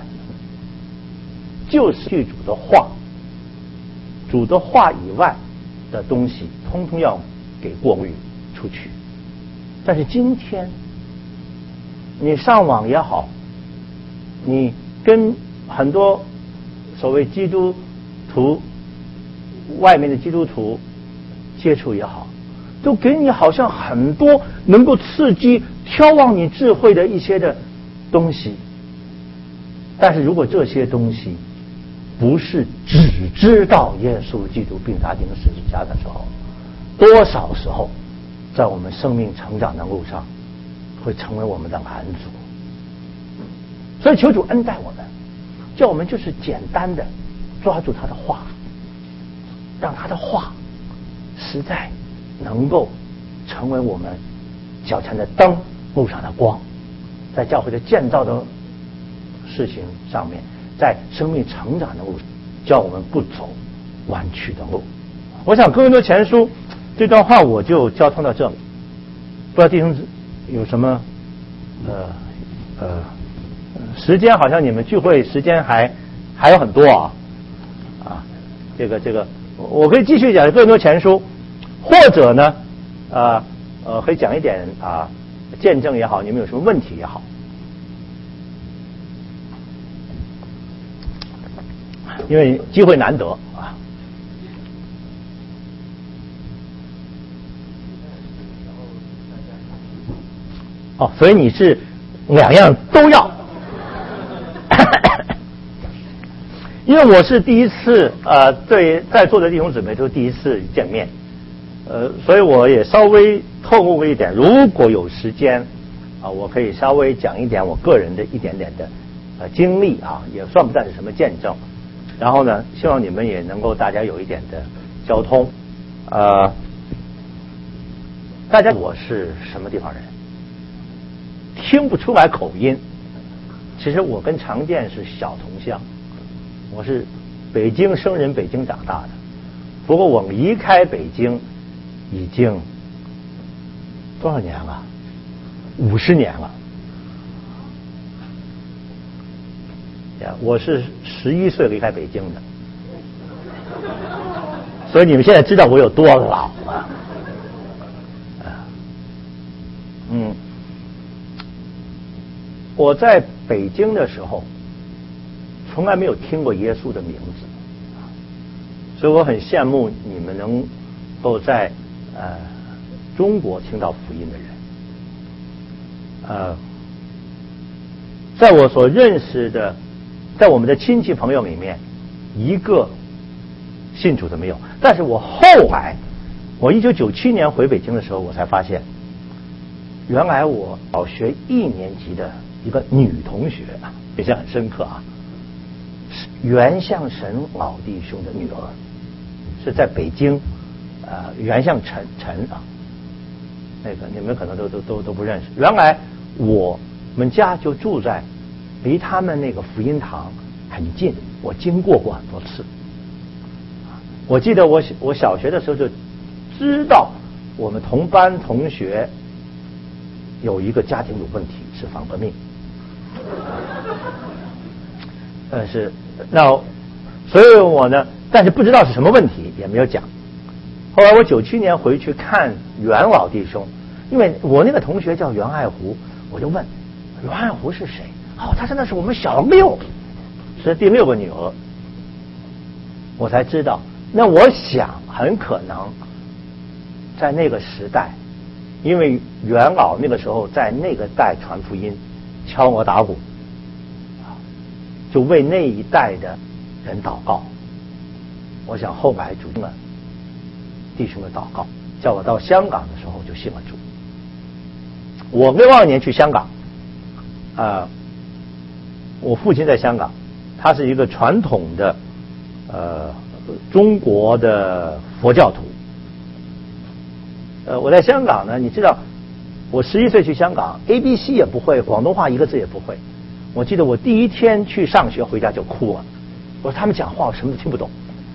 就是主的话，主的话以外的东西通通要给过滤出去。但是今天你上网也好，你跟很多所谓基督徒外面的基督徒接触也好，都给你好像很多能够刺激挑旺你智慧的一些的东西。但是如果这些东西不是只知道耶稣基督并他钉十字架的时候，多少时候在我们生命成长的路上会成为我们的拦阻。所以求主恩待我们，叫我们就是简单的抓住他的话，让他的话实在能够成为我们脚前的灯，路上的光，在教会的建造的事情上面，在生命成长的路上，叫我们不走弯曲的路。我想哥林多前书这段话我就交通到这里，不知道弟兄有什么时间好像你们聚会时间还有很多啊，这个我可以继续讲哥林多前书，或者呢可以讲一点见证也好，你们有什么问题也好。因为机会难得所以你是2样都要。因为我是第一次对在座的弟兄姊妹都第一次见面，所以我也稍微透露了一点，如果有时间我可以稍微讲一点我个人的一点点的经历也算不算是什么见证。然后呢，希望你们也能够大家有一点的交通。大家我是什么地方人？听不出来口音。其实我跟常健是小同乡，我是北京生人，北京长大的。不过我离开北京已经多少年了？50年了。 我是11岁离开北京的，所以你们现在知道我有多老了。我在北京的时候，从来没有听过耶稣的名字，所以我很羡慕你们能够在中国听到福音的人。在我所认识的，在我们的亲戚朋友里面，一个信主的没有。但是我后来，我1997年回北京的时候，我才发现，原来我小学1年级的一个女同学啊，印象很深刻啊，是袁向神老弟兄的女儿，是在北京袁向陈啊，那个你们可能都不认识。原来我们家就住在离他们那个福音堂很近，我经过很多次。我记得我小学的时候就知道我们同班同学有一个家庭有问题，是反革命。所以我呢，但是不知道是什么问题，也没有讲。后来我97年回去看袁老弟兄，因为我那个同学叫袁爱湖，我就问袁爱湖是谁？他真的是我们小6，是第6个女儿。我才知道，那我想很可能在那个时代，因为袁老那个时候在那个代传福音，敲锣打鼓，就为那一代的人祷告。我想后来主动了弟兄的祷告，叫我到香港的时候就信了主。我62年去香港，我父亲在香港，他是一个传统的中国的佛教徒。我在香港呢，你知道，我11岁去香港 ，ABC 也不会，广东话一个字也不会。我记得我第一天去上学回家就哭了，我说他们讲话我什么都听不懂。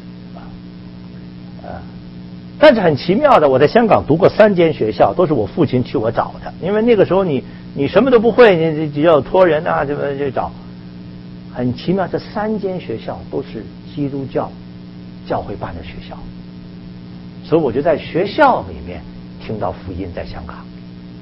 但是很奇妙的，我在香港读过3间学校，都是我父亲去我找的，因为那个时候你什么都不会，你只要托人啊，这么去找。很奇妙，这3间学校都是基督教教会办的学校，所以我就在学校里面听到福音，在香港。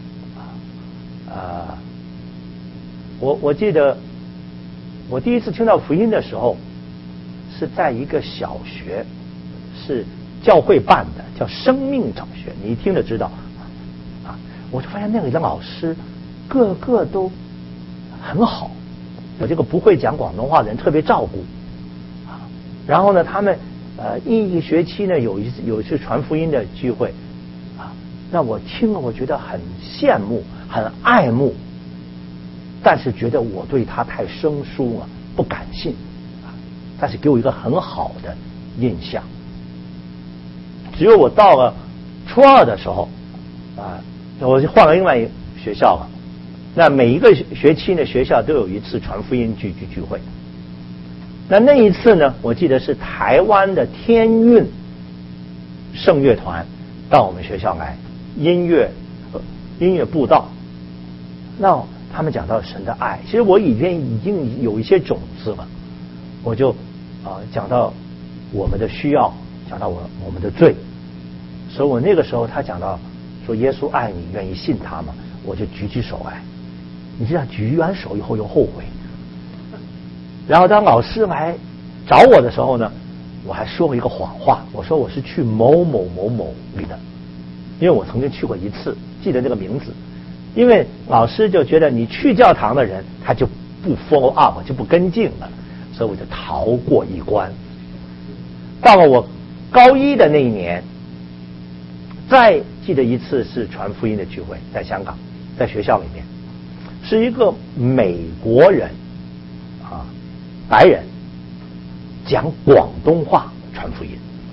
我记得我第一次听到福音的时候，是在一个小学，是教会办的，叫生命小学，你一听就知道。我就发现那里的老师个个都很好，我这个不会讲广东话的人特别照顾。然后呢，他们一学期呢有一次传福音的聚会，让我听了我觉得很羡慕，很爱慕，但是觉得我对他太生疏了，不敢信。但是给我一个很好的印象。只有我到了初2的时候，我就换了另外一个学校了。那每一个学期呢，学校都有一次传福音聚会。那一次呢，我记得是台湾的天韵圣乐团到我们学校来音乐布道。那他们讲到神的爱，其实我里边已经有一些种子了。我就讲到我们的需要，讲到我们的罪。所以我那个时候他讲到说耶稣爱你，愿意信他吗？我就举起手来。你知道举完手以后又后悔。然后当老师来找我的时候呢，我还说了一个谎话，我说我是去某某某某里的，因为我曾经去过一次，记得这个名字。因为老师就觉得你去教堂的人他就不 follow up， 就不跟进了，所以我就逃过一关。到了我高1的那一年，再记得一次是传福音的聚会，在香港，在学校里面，是一个美国人白人讲广东话传福音。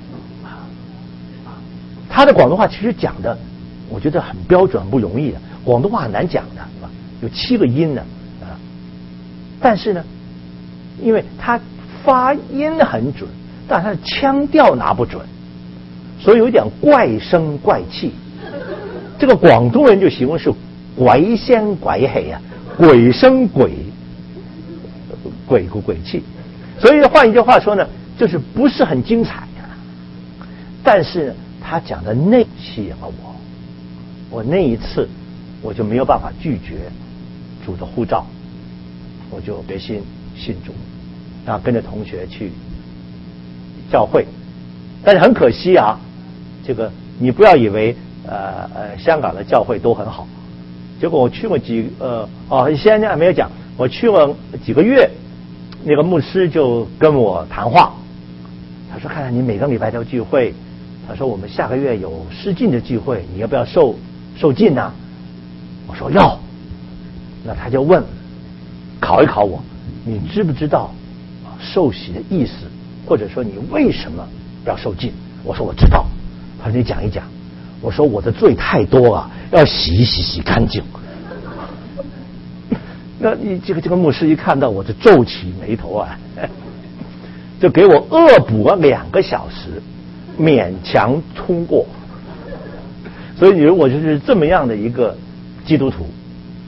他的广东话其实讲的我觉得很标准，很不容易的，广东话很难讲的，是吧？有7个音呢，但是呢，因为他发音很准，但他的腔调拿不准，所以有点怪声怪气。这个广东人就形容是鬼声鬼气啊，鬼声鬼鬼哭鬼气。所以换一句话说呢，就是不是很精彩但是他讲的内吸引了我那一次我就没有办法拒绝主的呼召，我就决心信主，然后跟着同学去教会。但是很可惜啊，这个你不要以为香港的教会都很好。结果我去过现在还没有讲，我去了几个月，那个牧师就跟我谈话，他说：“看来你每个礼拜都聚会，他说我们下个月有施浸的聚会，你要不要受浸呢？”我说要。那他就问，考一考我，你知不知道受洗的意思，或者说你为什么要受浸？我说我知道。他说你讲一讲。我说我的罪太多了，要洗干净。那你这个牧师一看到我就皱起眉头啊，就给我恶补了2个小时，勉强通过。所以你如果就是这么样的一个基督徒，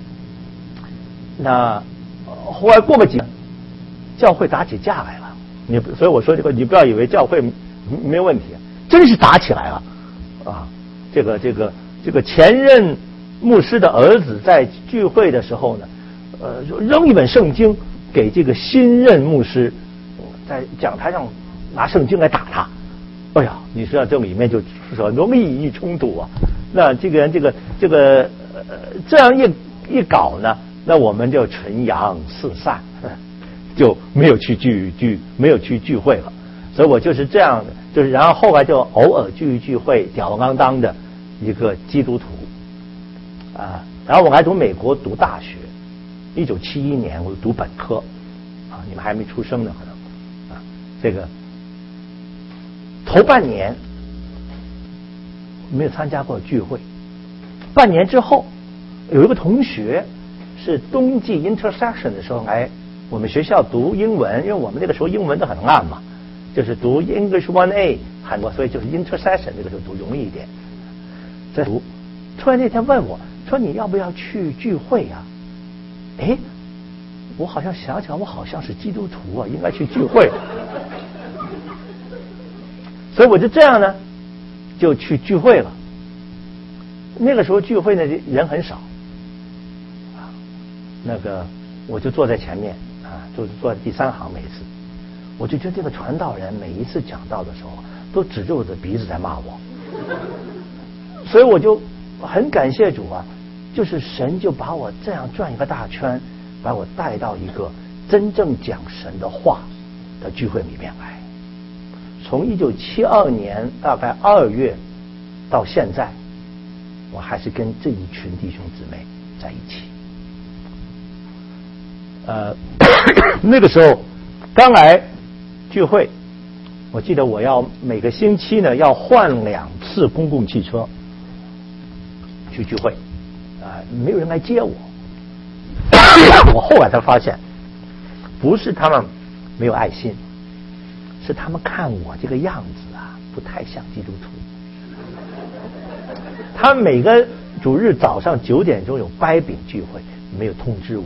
那后来过个几年，教会打起架来了。所以我说这个，你不要以为教会没有问题，真是打起来了啊！这个前任牧师的儿子在聚会的时候呢，扔一本圣经给这个新任牧师，在讲台上拿圣经来打他。哎呀，你知道这里面就说容易利益冲突啊。那这个人这样一搞呢，那我们就纯阳四散，就没有去聚会了。所以我就是这样的，就是然后后来就偶尔聚会，吊儿郎当的一个基督徒啊。然后我还从美国读大学，1971年我读本科啊，你们还没出生呢可能啊。这个头半年没有参加过聚会，半年之后有一个同学是冬季 intersection 的时候来我们学校读英文，因为我们那个时候英文都很烂嘛，就是读 English 1A 很多，所以就是 intersection 那个时候读容易一点。在读，突然那天问我说：“你要不要去聚会啊？”哎，我好像想起来，我好像是基督徒啊，应该去聚会。所以我就这样呢，就去聚会了。那个时候聚会呢人很少啊，那个我就坐在前面啊，就是坐在第3行每一次。我就觉得这个传道人每一次讲道的时候，都指着我的鼻子在骂我，所以我就很感谢主啊，就是神就把我这样转一个大圈，把我带到一个真正讲神的话的聚会里面来。从1972年大概2月到现在，我还是跟这一群弟兄姊妹在一起。那个时候刚来聚会，我记得我要每个星期呢要换2次公共汽车去聚会，没有人来接我。我后来才发现，不是他们没有爱心，是他们看我这个样子啊，不太像基督徒。他们每个主日早上9点钟有掰饼聚会，没有通知我。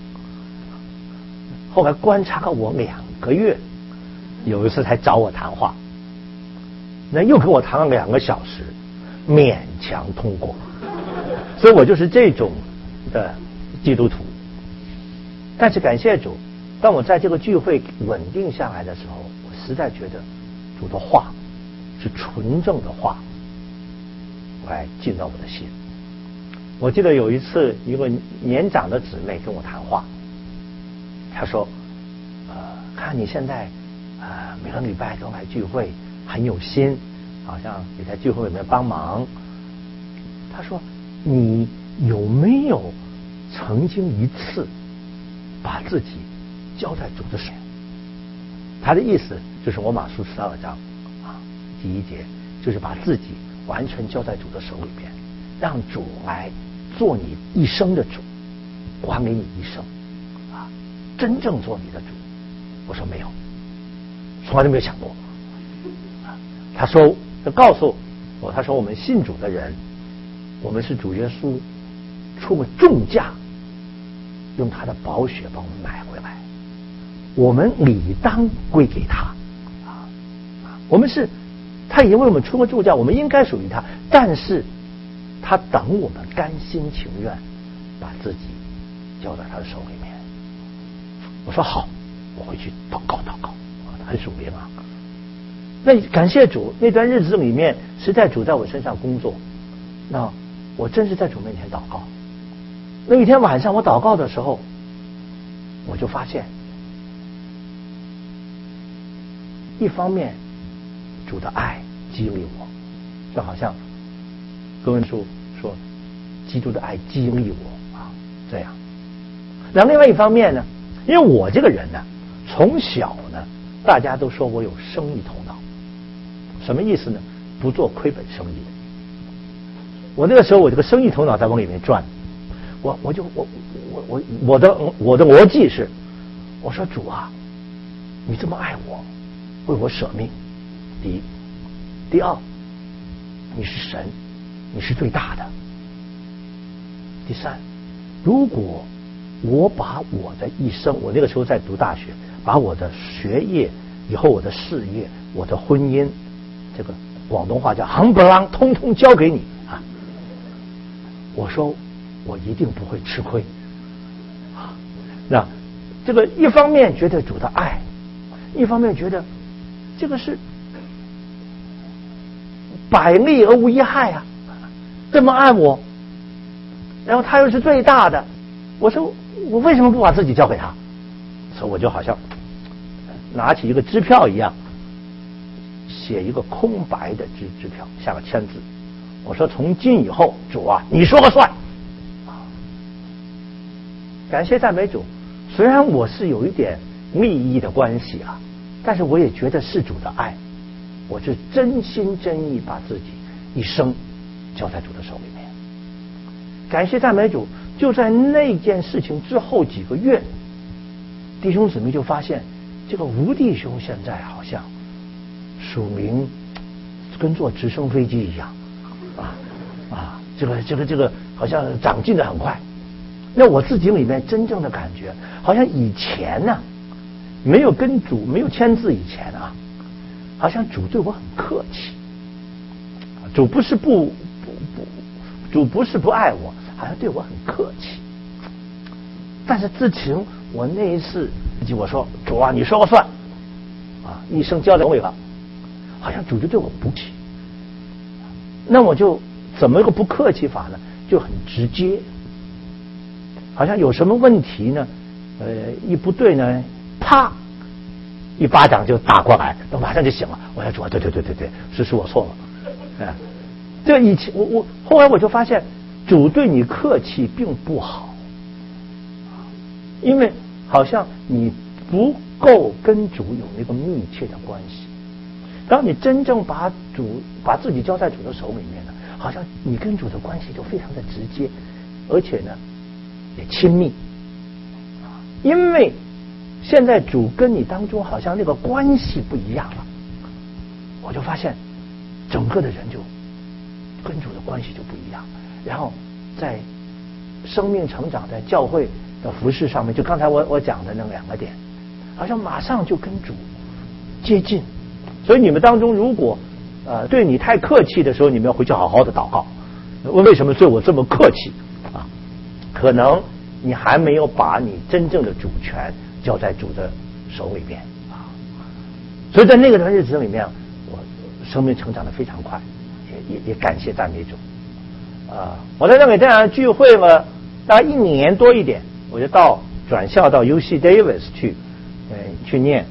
后来观察了我2个月，有一次才找我谈话，那又跟我谈了2个小时，勉强通过。所以我就是这种的基督徒。但是感谢主，当我在这个聚会稳定下来的时候，我实在觉得主的话是纯正的话来进到我的心。我记得有一次一个年长的姊妹跟我谈话，她说看你现在每个礼拜都来聚会，很有心，好像也在聚会里面帮忙。她说你有没有曾经一次把自己交在主的手？他的意思就是罗马书12章第1节，就是把自己完全交在主的手里边，让主来做你一生的主，还给你一生真正做你的主。我说没有，从来都没有想过。他说告诉我，他说我们信主的人，我们是主耶稣出了重价，用他的宝血把我们买回来。 我们理当归给他啊，我们是他已经为我们出过助教，我们应该属于他，但是他等我们甘心情愿把自己交在他的手里面。我说好，我回去祷告祷告，很属灵啊。那感谢主，那段日子里面实在主在我身上工作，那我真是在主面前祷告。那一天晚上我祷告的时候，我就发现，一方面主的爱激励我，就好像哥文书说基督的爱激励我啊，这样。然后另外一方面呢，因为我这个人呢，从小呢大家都说我有生意头脑。什么意思呢？不做亏本生意。我那个时候我这个生意头脑在往里面转，我的逻辑是，我说主啊，你这么爱我，为我舍命，第一，第二，你是神，你是最大的。第三，如果我把我的一生，我那个时候在读大学，把我的学业，以后我的事业，我的婚姻，这个广东话叫夯不啷，通通交给你啊！我说我一定不会吃亏啊。那这个一方面觉得主的爱，一方面觉得这个是百利而无一害啊，这么爱我，然后他又是最大的，我说我为什么不把自己交给他？所以我就好像拿起一个支票一样，写一个空白的支票，下个签字。我说从今以后，主啊，你说了算。感谢赞美主，虽然我是有一点利益的关系啊，但是我也觉得是主的爱，我是真心真意把自己一生交在主的手里面。感谢赞美主，就在那件事情之后几个月，弟兄姊妹就发现这个吴弟兄现在好像属灵跟坐直升飞机一样这个好像长进的很快。那我自己里面真正的感觉，好像以前呢，没有跟主没有签字以前啊，好像主对我很客气。主不是不爱我，好像对我很客气。但是自从我那一次，我说主啊，你说了算啊，一生交在我里了，好像主就对我不客气。那我就怎么个不客气法呢？就很直接，好像有什么问题呢？一不对呢，啪，一巴掌就打过来，那马上就醒了。我要主啊，对，是我错了。这以前我后来我就发现，主对你客气并不好，因为好像你不够跟主有那个密切的关系。当你真正把自己交在主的手里面呢，好像你跟主的关系就非常的直接，而且呢也亲密。因为现在主跟你当中好像那个关系不一样了，我就发现整个的人就跟主的关系就不一样。然后在生命成长，在教会的服事上面，就刚才我讲的那两个点，好像马上就跟主接近。所以你们当中如果对你太客气的时候，你们要回去好好的祷告，为什么对我这么客气啊？可能你还没有把你真正的主权交在主的手里面啊。所以在那个段日子里面，我生命成长的非常快，也感谢赞美主我在那里这样聚会了大概1年多一点，我就转校到 UC Davis 去念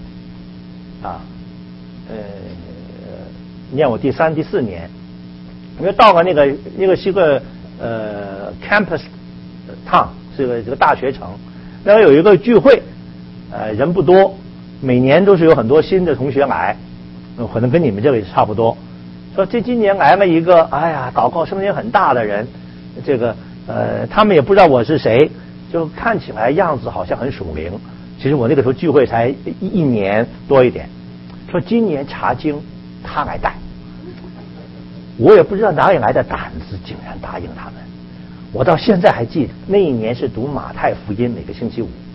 念我第3、第4年，因为到了那个是个campus town， 是这个大学城，那有一个聚会，人不多，每年都是有很多新的同学来，可能跟你们这里差不多。说今年来了一个，哎呀，祷告声音很大的人，这个他们也不知道我是谁，就看起来样子好像很属灵。其实我那个时候聚会才1年多一点。说今年查经他来带，我也不知道哪里来的胆子，竟然答应他们。我到现在还记得那一年是读马太福音，每个星期五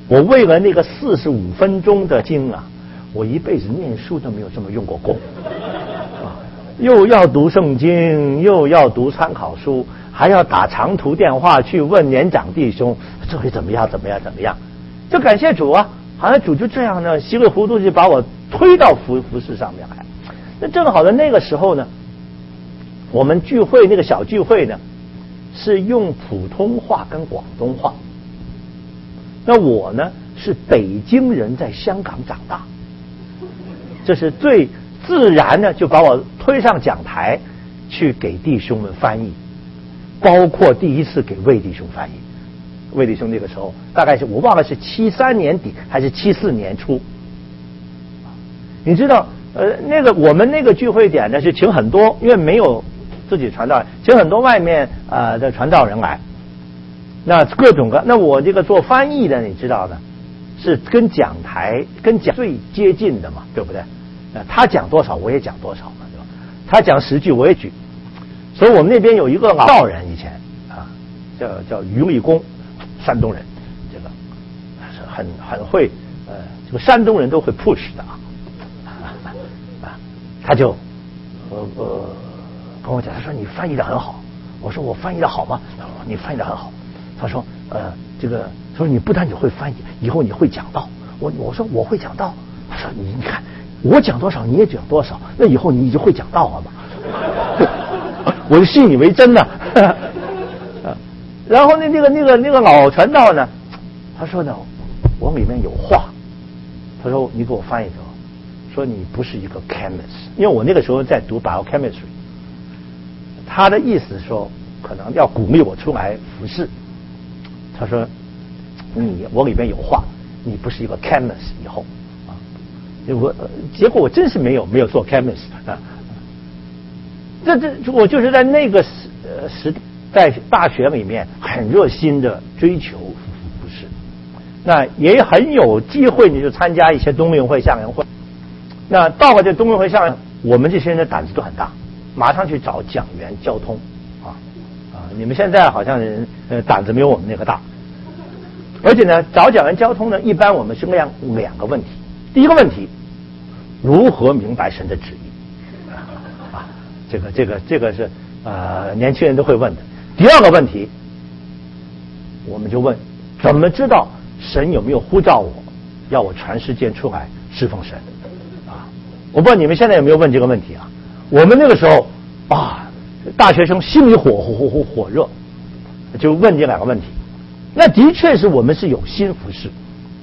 我为了那个45分钟的经啊，我一辈子念书都没有这么用过功啊！又要读圣经，又要读参考书，还要打长途电话去问年长弟兄，这回怎么样？就感谢主啊！好像主就这样呢，稀里糊涂就把我推到服事上面来。那正好的那个时候呢，我们聚会那个小聚会呢，是用普通话跟广东话。那我呢是北京人，在香港长大，这是最自然的，就把我推上讲台去给弟兄们翻译，包括第一次给魏弟兄翻译。魏弟兄那个时候大概是我忘了是73年底还是74年初。你知道那个我们那个聚会点呢是请很多，因为没有自己传道人，请很多外面的传道人来。那各种那我这个做翻译的，你知道的，是跟讲台最接近的嘛，对不对？他讲多少我也讲多少嘛，对吧？他讲10句我也举。所以我们那边有一个老道人，以前啊叫于立功，山东人，这个是很会这个山东人都会 push 的啊，他就跟我讲，他说你翻译的很好。我说我翻译的好吗？你翻译的很好。他说这个他说你不但你会翻译，以后你会讲道。我说我会讲道。他说你看我讲多少你也讲多少，那以后你就会讲道了嘛。我就信以为真了。然后那个老传道呢，他说呢我里面有话，他说你给我翻译的，说你不是一个 chemist， 因为我那个时候在读 biochemistry， 他的意思说可能要鼓励我出来服侍。他说我里边有话，你不是一个 chemist 以后啊。结果我真是没有做 chemist 啊。这我就是在那个在大学里面很热心的追求服侍，那也很有机会你就参加一些冬令会夏令会。那到了这冬令会夏令，我们这些人的胆子都很大，马上去找讲员交通你们现在好像胆子没有我们那个大。而且呢找讲员交通呢，一般我们是两个问题。第一个问题，如何明白神的旨意这个是年轻人都会问的。第二个问题，我们就问怎么知道神有没有呼召我，要我传世间出来侍奉神我不知道你们现在有没有问这个问题啊？我们那个时候大学生心里火热，就问这两个问题。那的确是我们是有心服侍。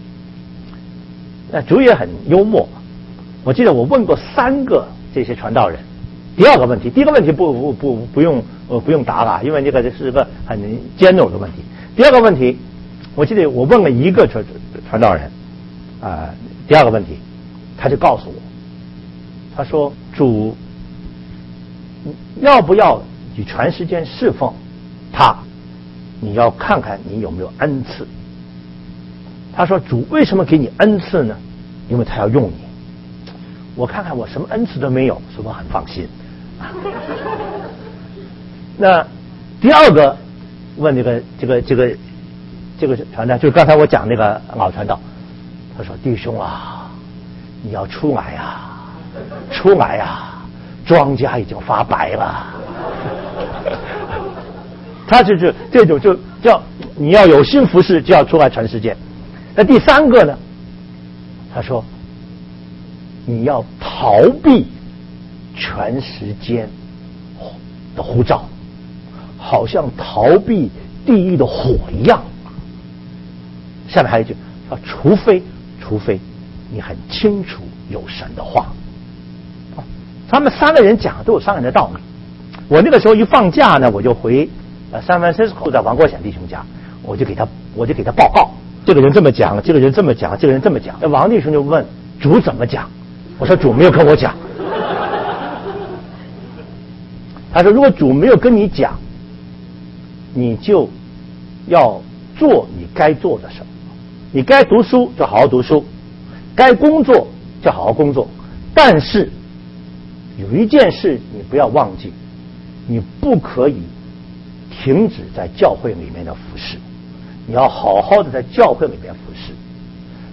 那主也很幽默，我记得我问过3个这些传道人。第二个问题，第一个问题不用答了，因为这个是个很general的问题。第二个问题，我记得我问了一个传道人第二个问题，他就告诉我，他说主要不要你全时间侍奉他，你要看看你有没有恩赐。他说主为什么给你恩赐呢？因为他要用你。我看看我什么恩赐都没有，所以我很放心。那第二个问这个传道，就是刚才我讲那个老传道，他说弟兄啊，你要出来呀，庄稼已经发白了。他就是这种就叫你要有心服侍，就要出来传世界。那第3个呢，他说你要逃避全时间的呼召，好像逃避地狱的火一样。下面还有一句，除非你很清楚有神的话。他们3个人讲的都有3个人的道理。我那个时候一放假呢，我就回San Francisco，在王国显弟兄家，我就给他报告，这个人这么讲，这个人这么讲，这个人这么讲。那王弟兄就问主怎么讲，我说主没有跟我讲。他说如果主没有跟你讲，你就要做你该做的事。你该读书就好好读书，该工作就好好工作。但是有一件事你不要忘记，你不可以停止在教会里面的服事，你要好好的在教会里面服事。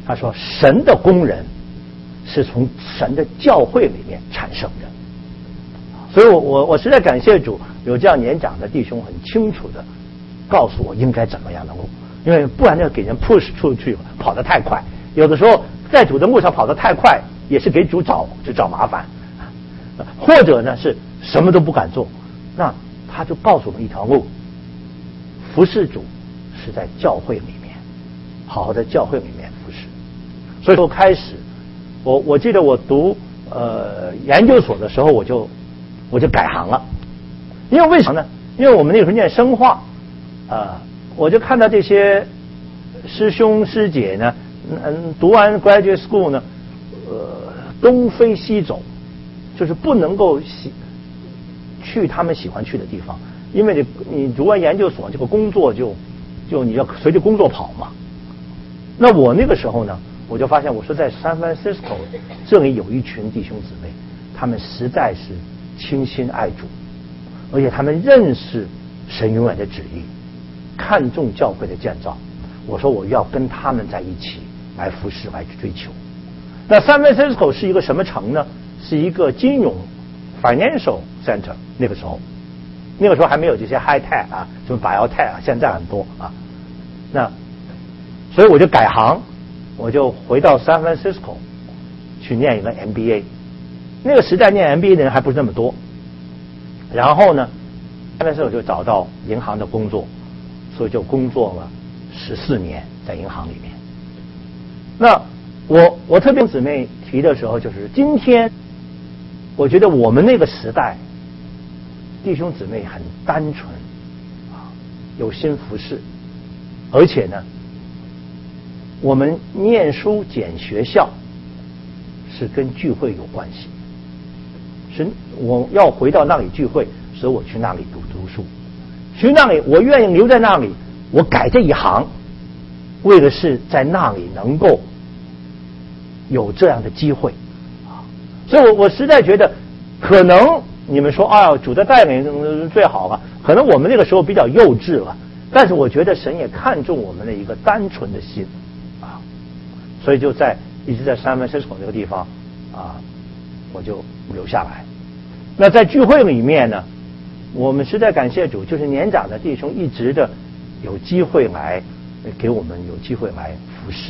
他说神的工人是从神的教会里面产生的。所以我实在感谢主，有这样年长的弟兄很清楚的告诉我应该怎么样能够，因为不然就给人 push 出去跑得太快，有的时候在主的路上跑得太快也是给主找麻烦，或者呢是什么都不敢做。那他就告诉我们一条路，服侍主是在教会里面，好好在教会里面服侍。所以说开始我记得我读研究所的时候我就改行了。因为为什么呢？因为我们那个时候念生化我就看到这些师兄师姐呢读完 graduate school 呢东飞西走，就是不能够去他们喜欢去的地方，因为你读完研究所这个工作就你要随着工作跑嘛。那我那个时候呢我就发现，我说在 San Francisco 这里有一群弟兄姊妹，他们实在是倾心爱主，而且他们认识神永远的旨意，看重教会的建造。我说我要跟他们在一起来服侍，来追求。那 San Francisco 是一个什么城呢？是一个金融 financial center。那个时候还没有这些 high tech 什么 bio tech 现在很多那所以我就改行，我就回到 San Francisco 去念一个 MBA。那个时代念 MBA 的人还不是那么多。然后呢，那时候我就找到银行的工作，所以就工作了14年在银行里面。那我特别跟姊妹提的时候，就是今天我觉得我们那个时代弟兄姊妹很单纯有心服侍，而且呢我们念书捡学校是跟聚会有关系，是我要回到那里聚会，所以我去那里读书，去那里我愿意留在那里，我改这一行，为的是在那里能够有这样的机会所以我实在觉得可能你们说主的带领最好了，可能我们那个时候比较幼稚了，但是我觉得神也看重我们的一个单纯的心所以就一直在San Francisco这个地方我就留下来。那在聚会里面呢，我们实在感谢主，就是年长的弟兄一直的有机会来给我们有机会来服侍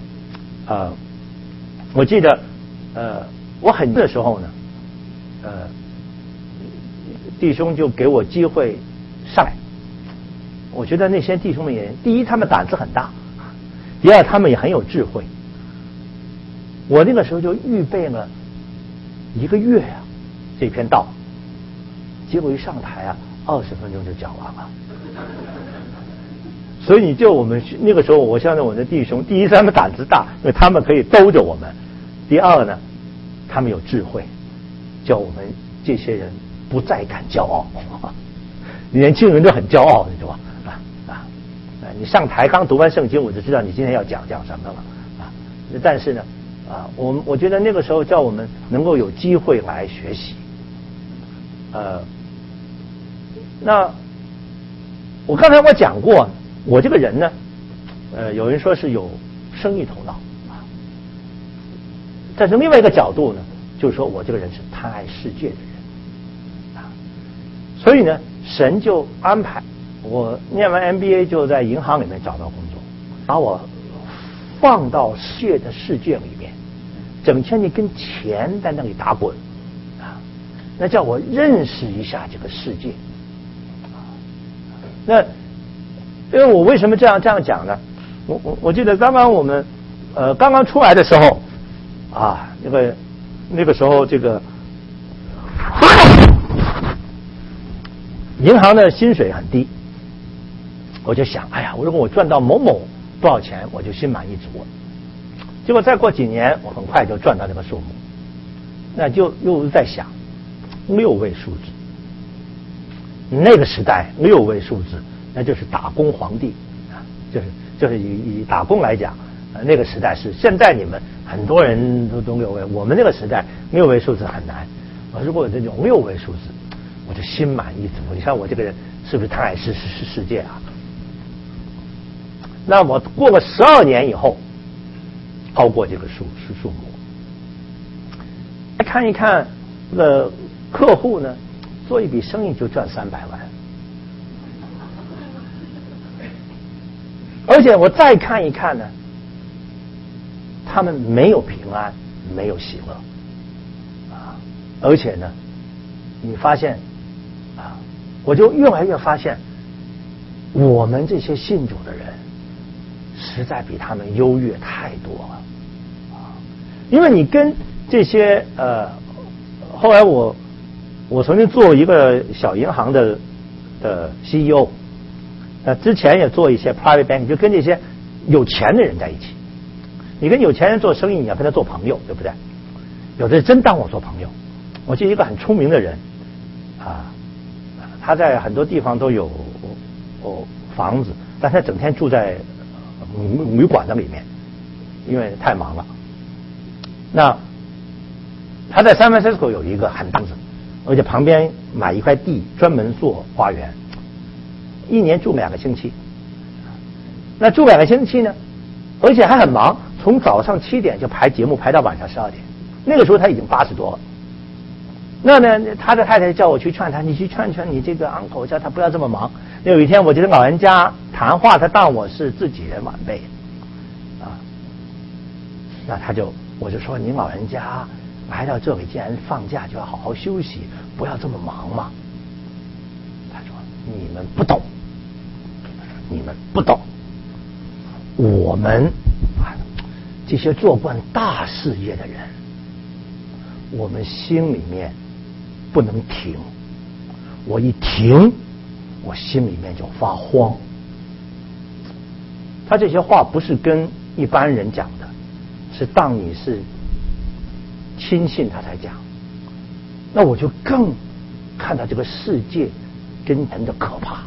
我记得我很的时候呢弟兄就给我机会上来。我觉得那些弟兄们也，第一他们胆子很大，第二他们也很有智慧。我那个时候就预备了1个月这篇道，结果一上台20分钟就讲完了。所以我们那个时候，我相信我的弟兄，第一他们胆子大，因为他们可以兜着我们；第二呢，他们有智慧，叫我们这些人不再敢骄傲。年轻人都很骄傲，你知道吧？你上台刚读完圣经，我就知道你今天要讲什么了但是呢我觉得那个时候叫我们能够有机会来学习那我刚才讲过，我这个人呢有人说是有生意头脑但是另外一个角度呢，就是说我这个人是贪爱世界的人所以呢神就安排我念完 MBA 就在银行里面找到工作，把我放到世界里面，整天你跟钱在那里打滚那叫我认识一下这个世界那因为我为什么这样讲呢？我记得刚刚我们刚刚出来的时候那个时候这个银行的薪水很低，我就想如果我赚到某多少钱，我就心满意足了。结果再过几年，我很快就赚到这个数目，那就又在想6位数字。那个时代6位数字，那就是打工皇帝就是以打工来讲，那个时代是现在你们很多人都6位，我们那个时代6位数字很难。如果有这种6位数字，我就心满意足。你看我这个人是不是贪爱世界那我过了12年以后， 超过这个数目。来看一看这个客户呢，做一笔生意就赚300万，而且我再看一看呢，他们没有平安，没有喜乐啊，而且呢，你发现啊，我就越来越发现，我们这些信主的人，实在比他们优越太多了啊！因为你跟这些后来我曾经做一个小银行的CEO， 之前也做一些 private bank， 就跟这些有钱的人在一起。你跟有钱人做生意，你要跟他做朋友，对不对？有的人真当我做朋友。我记得一个很出名的人啊，他在很多地方都有房子，但他整天住在旅馆的里面，因为太忙了。那他在San Francisco有一个很大房子，而且旁边买一块地专门做花园，一年住2个星期。那住2个星期呢，而且还很忙，从早上7点就排节目排到晚上12点。那个时候他已经80多了。那呢，他的太太叫我去劝他，你去劝劝你这个 uncle， 叫他不要这么忙。有一天我就跟老人家谈话，他当我是自己人晚辈啊，那我就说您老人家来到这里，既然放假就要好好休息，不要这么忙嘛。他说你们不懂，我们这些做惯大事业的人，我们心里面不能停，我一停，我心里面就发慌。他这些话不是跟一般人讲的，是当你是亲信他才讲。那我就更看到这个世界跟人的可怕。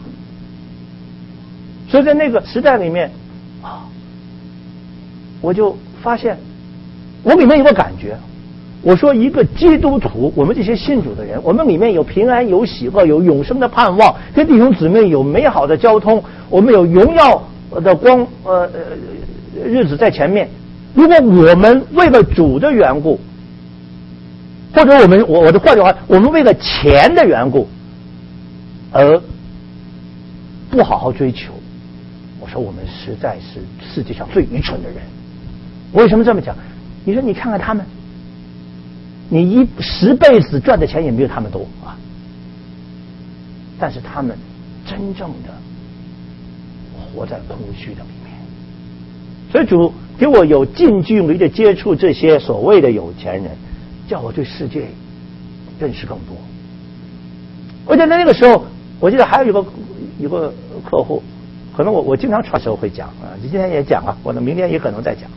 所以在那个时代里面啊，我就发现我里面有个感觉，我说一个基督徒，我们这些信主的人，我们里面有平安，有喜乐，有永生的盼望，跟弟兄姊妹有美好的交通，我们有荣耀的光日子在前面。如果我们为了主的缘故，或者我的换句话，我们为了钱的缘故而不好好追求，我说我们实在是世界上最愚蠢的人。我为什么这么讲？你说你看看他们，你10辈子赚的钱也没有他们多啊，但是他们真正的活在空虚的里面。所以主给我有近距离的接触这些所谓的有钱人，叫我对世界认识更多。而且在那个时候，我记得还有一个客户，可能我经常传时候会讲啊，今天也讲啊，我明天也可能再讲。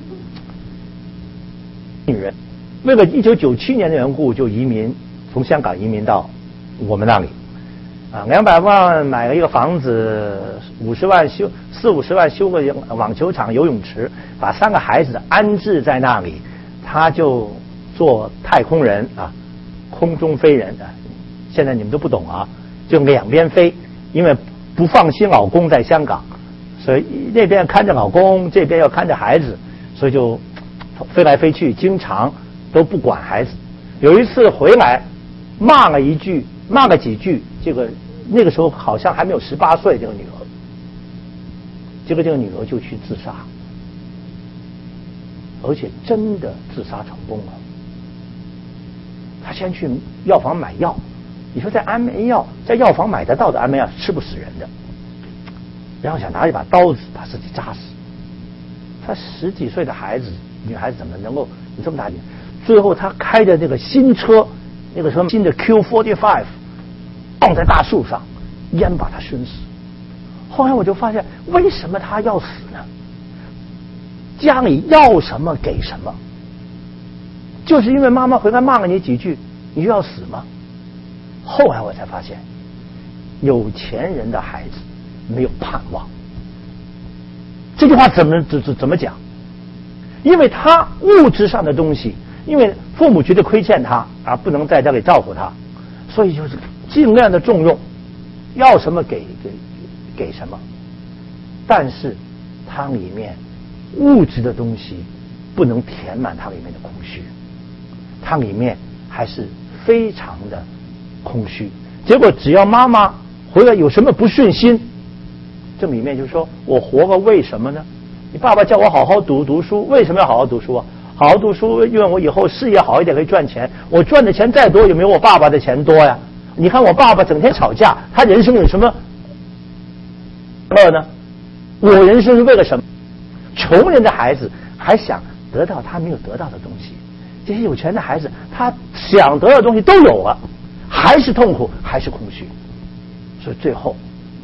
女人为了1997年的缘故，就从香港移民到我们那里啊，200万买了一个房子，40-50万修个网球场、游泳池，把3个孩子安置在那里，他就做太空人啊，空中飞人啊。现在你们都不懂啊，就2边飞，因为不放心老公在香港，所以那边看着老公，这边要看着孩子，所以就飞来飞去，经常都不管孩子。有一次回来骂了几句，那个时候好像还没有18岁，这个女儿，结果这个女儿就去自杀，而且真的自杀成功了。她先去药房买药，你说在安眠药在药房买得到的安眠药吃不死人的，然后想拿一把刀子把自己扎死。她10几岁的孩子，女孩子怎么能够有这么大劲？最后她开着这个新车，那个什么新的 Q45 放在大树上，烟把她熏死。后来我就发现，为什么她要死呢？家里要什么给什么，就是因为妈妈回来骂了你几句，你就要死吗？后来我才发现，有钱人的孩子没有盼望。这句话怎么讲？因为他物质上的东西，因为父母觉得亏欠他而不能在这里照顾他，所以就是尽量的重用，要什么给什么。但是他里面物质的东西不能填满它里面的空虚，它里面还是非常的空虚。结果只要妈妈回来有什么不顺心，这里面就说我活个为什么呢？你爸爸叫我好好读书，为什么要好好读书啊？好好读书，因为我以后事业好一点可以赚钱。我赚的钱再多，有没有我爸爸的钱多呀？你看我爸爸整天吵架，他人生有什么乐呢？我人生是为了什么？穷人的孩子还想得到他没有得到的东西，这些有钱的孩子他想得到的东西都有了，还是痛苦，还是空虚，所以最后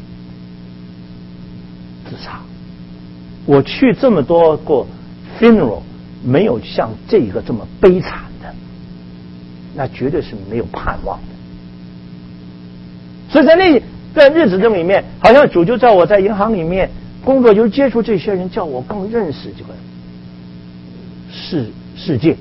自杀。我去这么多个 funeral， 没有像这个这么悲惨的，那绝对是没有盼望的。所以在那段日子这里面，好像主就叫我在银行里面工作，就是接触这些人，叫我更认识这个世界。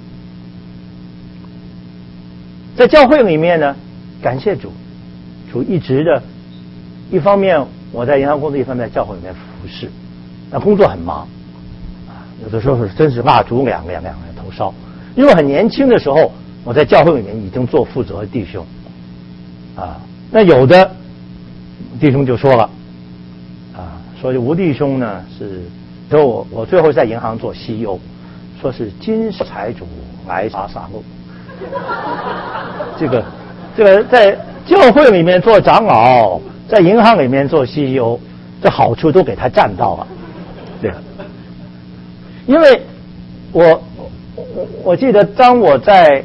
在教会里面呢，感谢主一直的，一方面我在银行工作，一方面在教会里面服侍。那工作很忙啊，有的时候是真是蜡烛两个头烧。因为很年轻的时候，我在教会里面已经做负责的弟兄啊。那有的弟兄就说了啊，说吴弟兄呢是说我最后在银行做 CEO， 说是金财主来撒路。这个在教会里面做长老，在银行里面做 CEO， 这好处都给他占到了。对，因为我记得当我在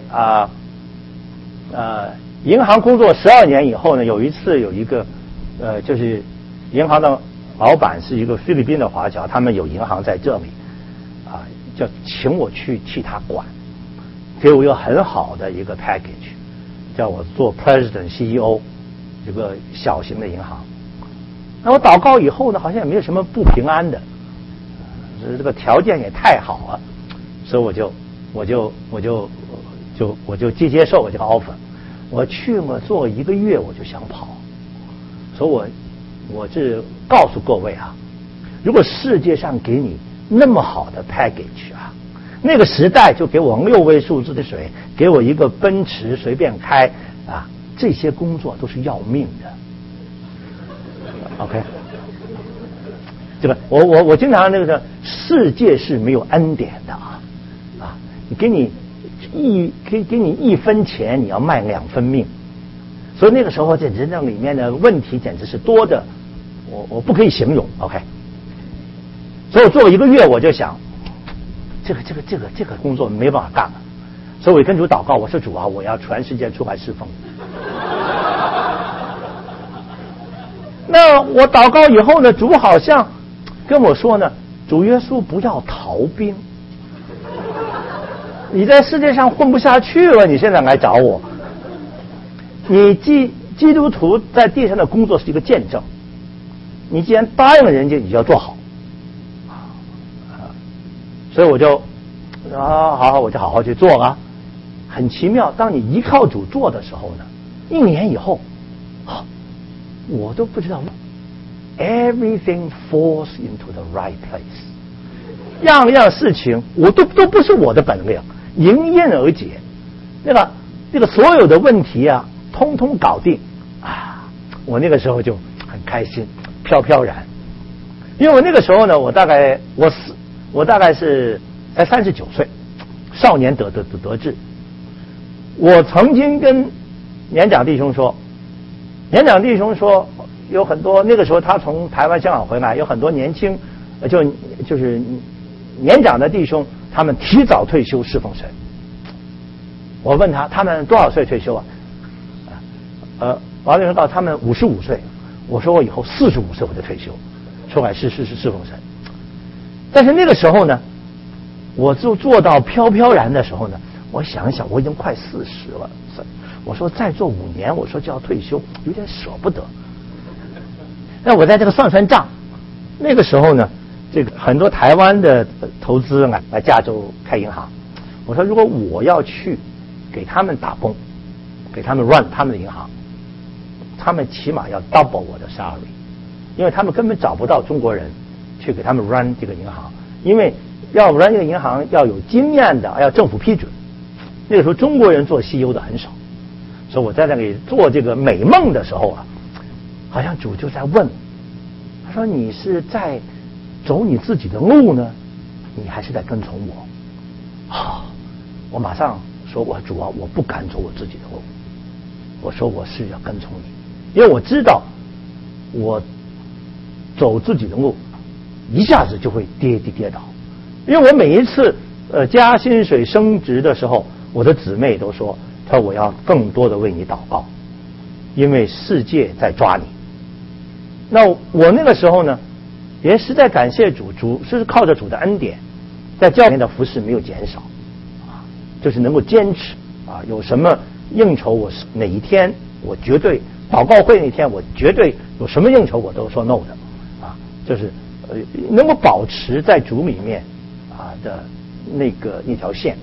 银行工作12年以后呢，有一次有一个就是银行的老板是一个菲律宾的华侨，他们有银行在这里啊，就请我去替他管，给我一个很好的一个 package， 叫我做 President CEO， 一个小型的银行。那我祷告以后呢，好像也没有什么不平安的，这个条件也太好了，所以我就接受我这个 offer。我去了做1个月，我就想跑，所以我这告诉各位啊，如果世界上给你那么好的 package 啊，那个时代就给我6位数字的水，给我一个奔驰随便开啊，这些工作都是要命的。OK， 这个我经常那个世界是没有恩典的啊，给你1分钱，你要卖2分命，所以那个时候这人生里面的问题简直是多的，我不可以形容。OK， 所以我做了1个月，我就想，这个工作没办法干了，所以我跟主祷告，我说主啊，我要全世界出来侍奉。那我祷告以后呢，主好像跟我说呢，主耶稣不要逃兵，你在世界上混不下去了，你现在来找我。你基督徒在地上的工作是一个见证，你既然答应了人家，你就要做好。所以我就好，我就好好去做了。很奇妙，当你依靠主做的时候呢，1年以后，我都不知道 ，everything falls into the right place， 样样事情我都不是我的本领，迎刃而解。那个所有的问题啊，通通搞定啊！我那个时候就很开心，飘飘然。因为我那个时候呢，我大概是才39岁，少年得志。我曾经跟年长弟兄说，有很多那个时候他从台湾香港回来，有很多年轻就是年长的弟兄，他们提早退休侍奉神。我问他们多少岁退休啊？王先生告诉他们55岁。我说我以后45岁我就退休，出来侍奉神。但是那个时候呢，我就做到飘飘然的时候呢，我想一想，我已经快40了。我说再做5年，我说就要退休，有点舍不得。那我在这个算账，那个时候呢，这个很多台湾的投资来加州开银行。我说如果我要去给他们打工，给他们 run 他们的银行，他们起码要 double 我的 salary， 因为他们根本找不到中国人去给他们 run 这个银行，因为要不然这个银行要有经验的，要政府批准。那个时候中国人做 CEO 的很少，所以我在那里做这个美梦的时候啊，好像主就在问，他说你是在走你自己的路呢，你还是在跟从我？我马上说，我主啊，我不敢走我自己的路，我说我是要跟从你，因为我知道我走自己的路一下子就会跌倒，因为我每一次加薪水升职的时候，我的姊妹都说，她说我要更多的为你祷告，因为世界在抓你。那我那个时候呢，也实在感谢主，主是靠着主的恩典，在教会的服事没有减少，就是能够坚持有什么应酬，我是哪一天我绝对祷告会那天我绝对有什么应酬我都说 no 的就是能够保持在主里面的那条线。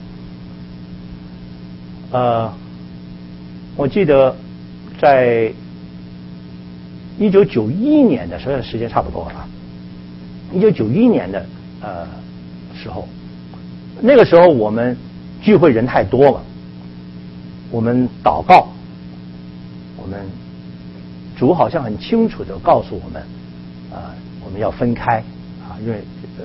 我记得在1991年的时候，时间差不多了1991年的时候，那个时候我们聚会人太多了，我们祷告，我们主好像很清楚的告诉我们我们要分开因为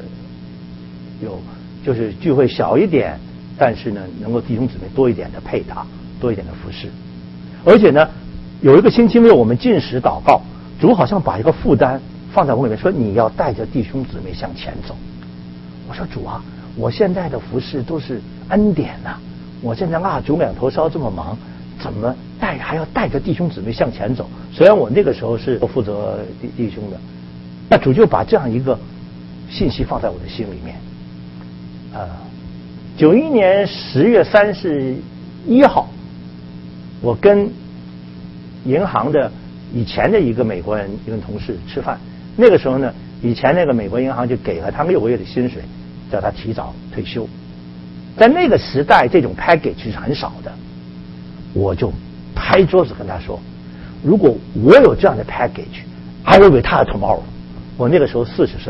就是聚会小一点，但是呢能够弟兄姊妹多一点的配搭，多一点的服侍。而且呢有一个星期六我们禁食祷告，主好像把一个负担放在我里面，说你要带着弟兄姊妹向前走。我说主啊，我现在的服侍都是恩典我现在主两头烧这么忙，怎么还要带着弟兄姊妹向前走？虽然我那个时候是负责弟兄的，那主就把这样一个信息放在我的心里面。91年10月31号，我跟银行的以前的一个美国人一个同事吃饭，那个时候呢，以前那个美国银行就给了他6个月的薪水，叫他提早退休。在那个时代，这种 package 是很少的，我就拍桌子跟他说，如果我有这样的 package I will retire tomorrow。 我那个时候40岁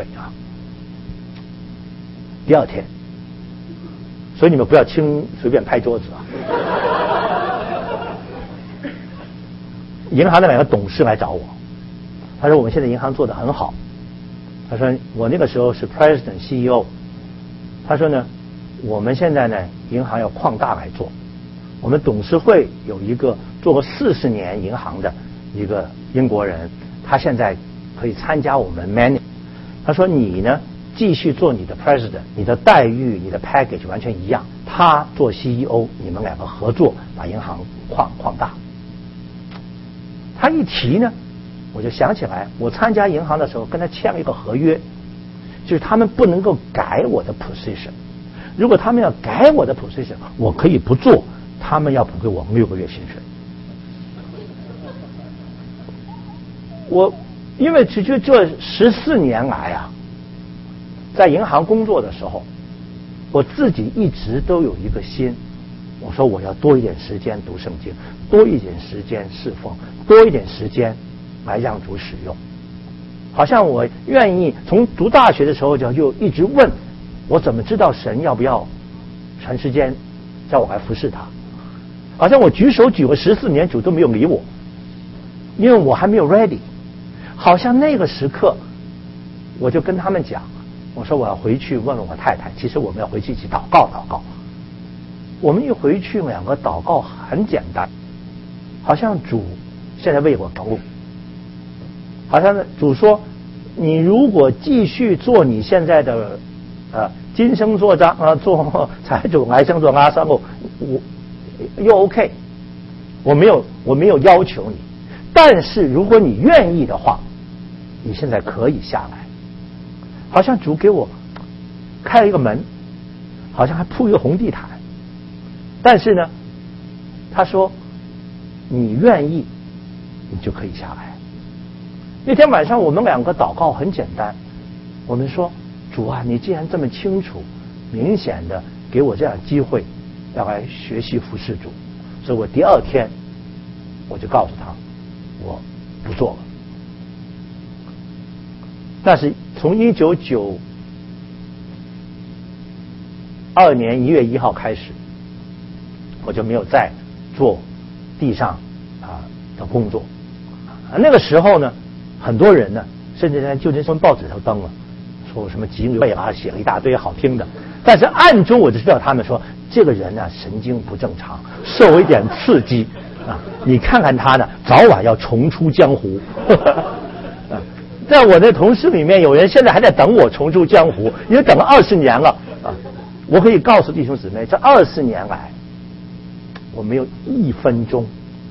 第二天，所以你们不要随便拍桌子银行的2个董事来找我，他说我们现在银行做得很好，他说我那个时候是 President CEO， 他说呢我们现在呢银行要扩大来做，我们董事会有一个做过40年银行的一个英国人，他现在可以参加我们 manage。 他说你呢继续做你的 president， 你的待遇你的 package 完全一样，他做 CEO， 你们2个合作把银行扩大。他一提呢我就想起来，我参加银行的时候跟他签了一个合约，就是他们不能够改我的 position， 如果他们要改我的 position 我可以不做，他们要补给我6个月薪水。我因为这14年来在银行工作的时候，我自己一直都有一个心，我说我要多一点时间读圣经，多一点时间侍奉，多一点时间来让主使用。好像我愿意从读大学的时候就一直问，我怎么知道神要不要长时间叫我来服侍他？好像我举手举了14年，主都没有理我，因为我还没有 ready。好像那个时刻，我就跟他们讲，我说我要回去问问我太太，其实我们要回去一起祷告。我们一回去2个祷告很简单，好像主现在为我祷告，好像主说，你如果继续做你现在的今生做做财主，来生做阿萨姆，我又 OK， 我没有要求你，但是如果你愿意的话，你现在可以下来。好像主给我开了一个门，好像还铺一个红地毯，但是呢他说你愿意你就可以下来。那天晚上我们2个祷告很简单，我们说主啊，你既然这么清楚明显的给我这样机会要来学习服侍主，所以我第2天我就告诉他我不做了。那是从1991 22年1月1号开始，我就没有再做地上的工作。那个时候呢，很多人呢，甚至在旧金山报纸上登了，说我什么吉米贝拉写了一大堆好听的，但是暗中我就知道他们说这个人呢神经不正常，受一点刺激你看看他呢，早晚要重出江湖。在我的同事里面，有人现在还在等我重出江湖，因为等了20年了我可以告诉弟兄姊妹，这20年来，我没有1分钟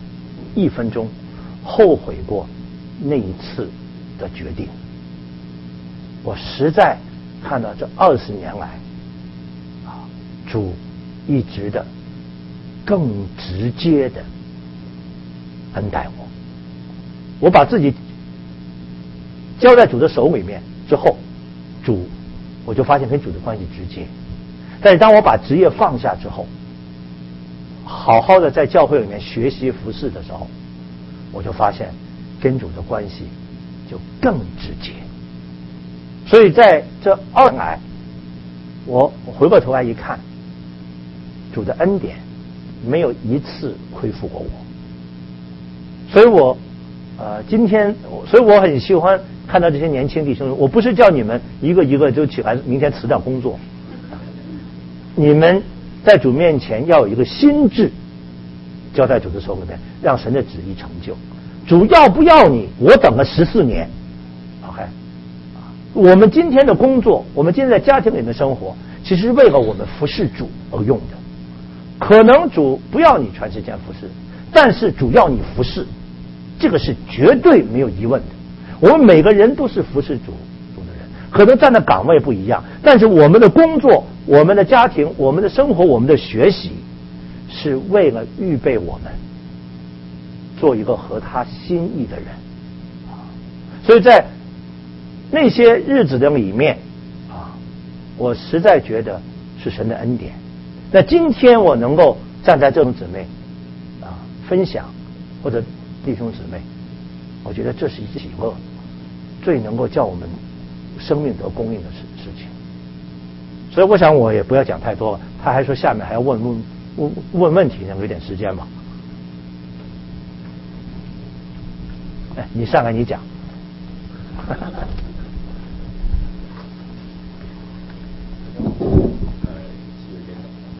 后悔过那一次的决定。我实在看到这20年来主一直的更直接的恩待我把自己交在主的手里面之后，我就发现跟主的关系直接。但是当我把职业放下之后，好好的在教会里面学习服事的时候，我就发现跟主的关系就更直接。所以在这2年来，我回过头来一看，主的恩典没有一次亏负过我。所以我所以我很喜欢看到这些年轻弟兄。我不是叫你们一个一个就起来明天辞掉工作，你们在主面前要有一个心志，交在主的手里面，让神的旨意成就。主要不要你，我等了14年 OK。 我们今天的工作，我们今天在家庭里面生活，其实是为了我们服侍主而用的。可能主不要你全时间服侍，但是主要你服侍，这个是绝对没有疑问的。我们每个人都是服侍主的人，可能站的岗位不一样，但是我们的工作、我们的家庭、我们的生活、我们的学习，是为了预备我们做一个合他心意的人。所以在那些日子的里面我实在觉得是神的恩典。那今天我能够站在这种姊妹分享，或者弟兄姊妹，我觉得这是一喜乐，最能够叫我们生命得供应的事情。所以我想我也不要讲太多了。他还说下面还要问问题，能有点时间吗？你上来你讲。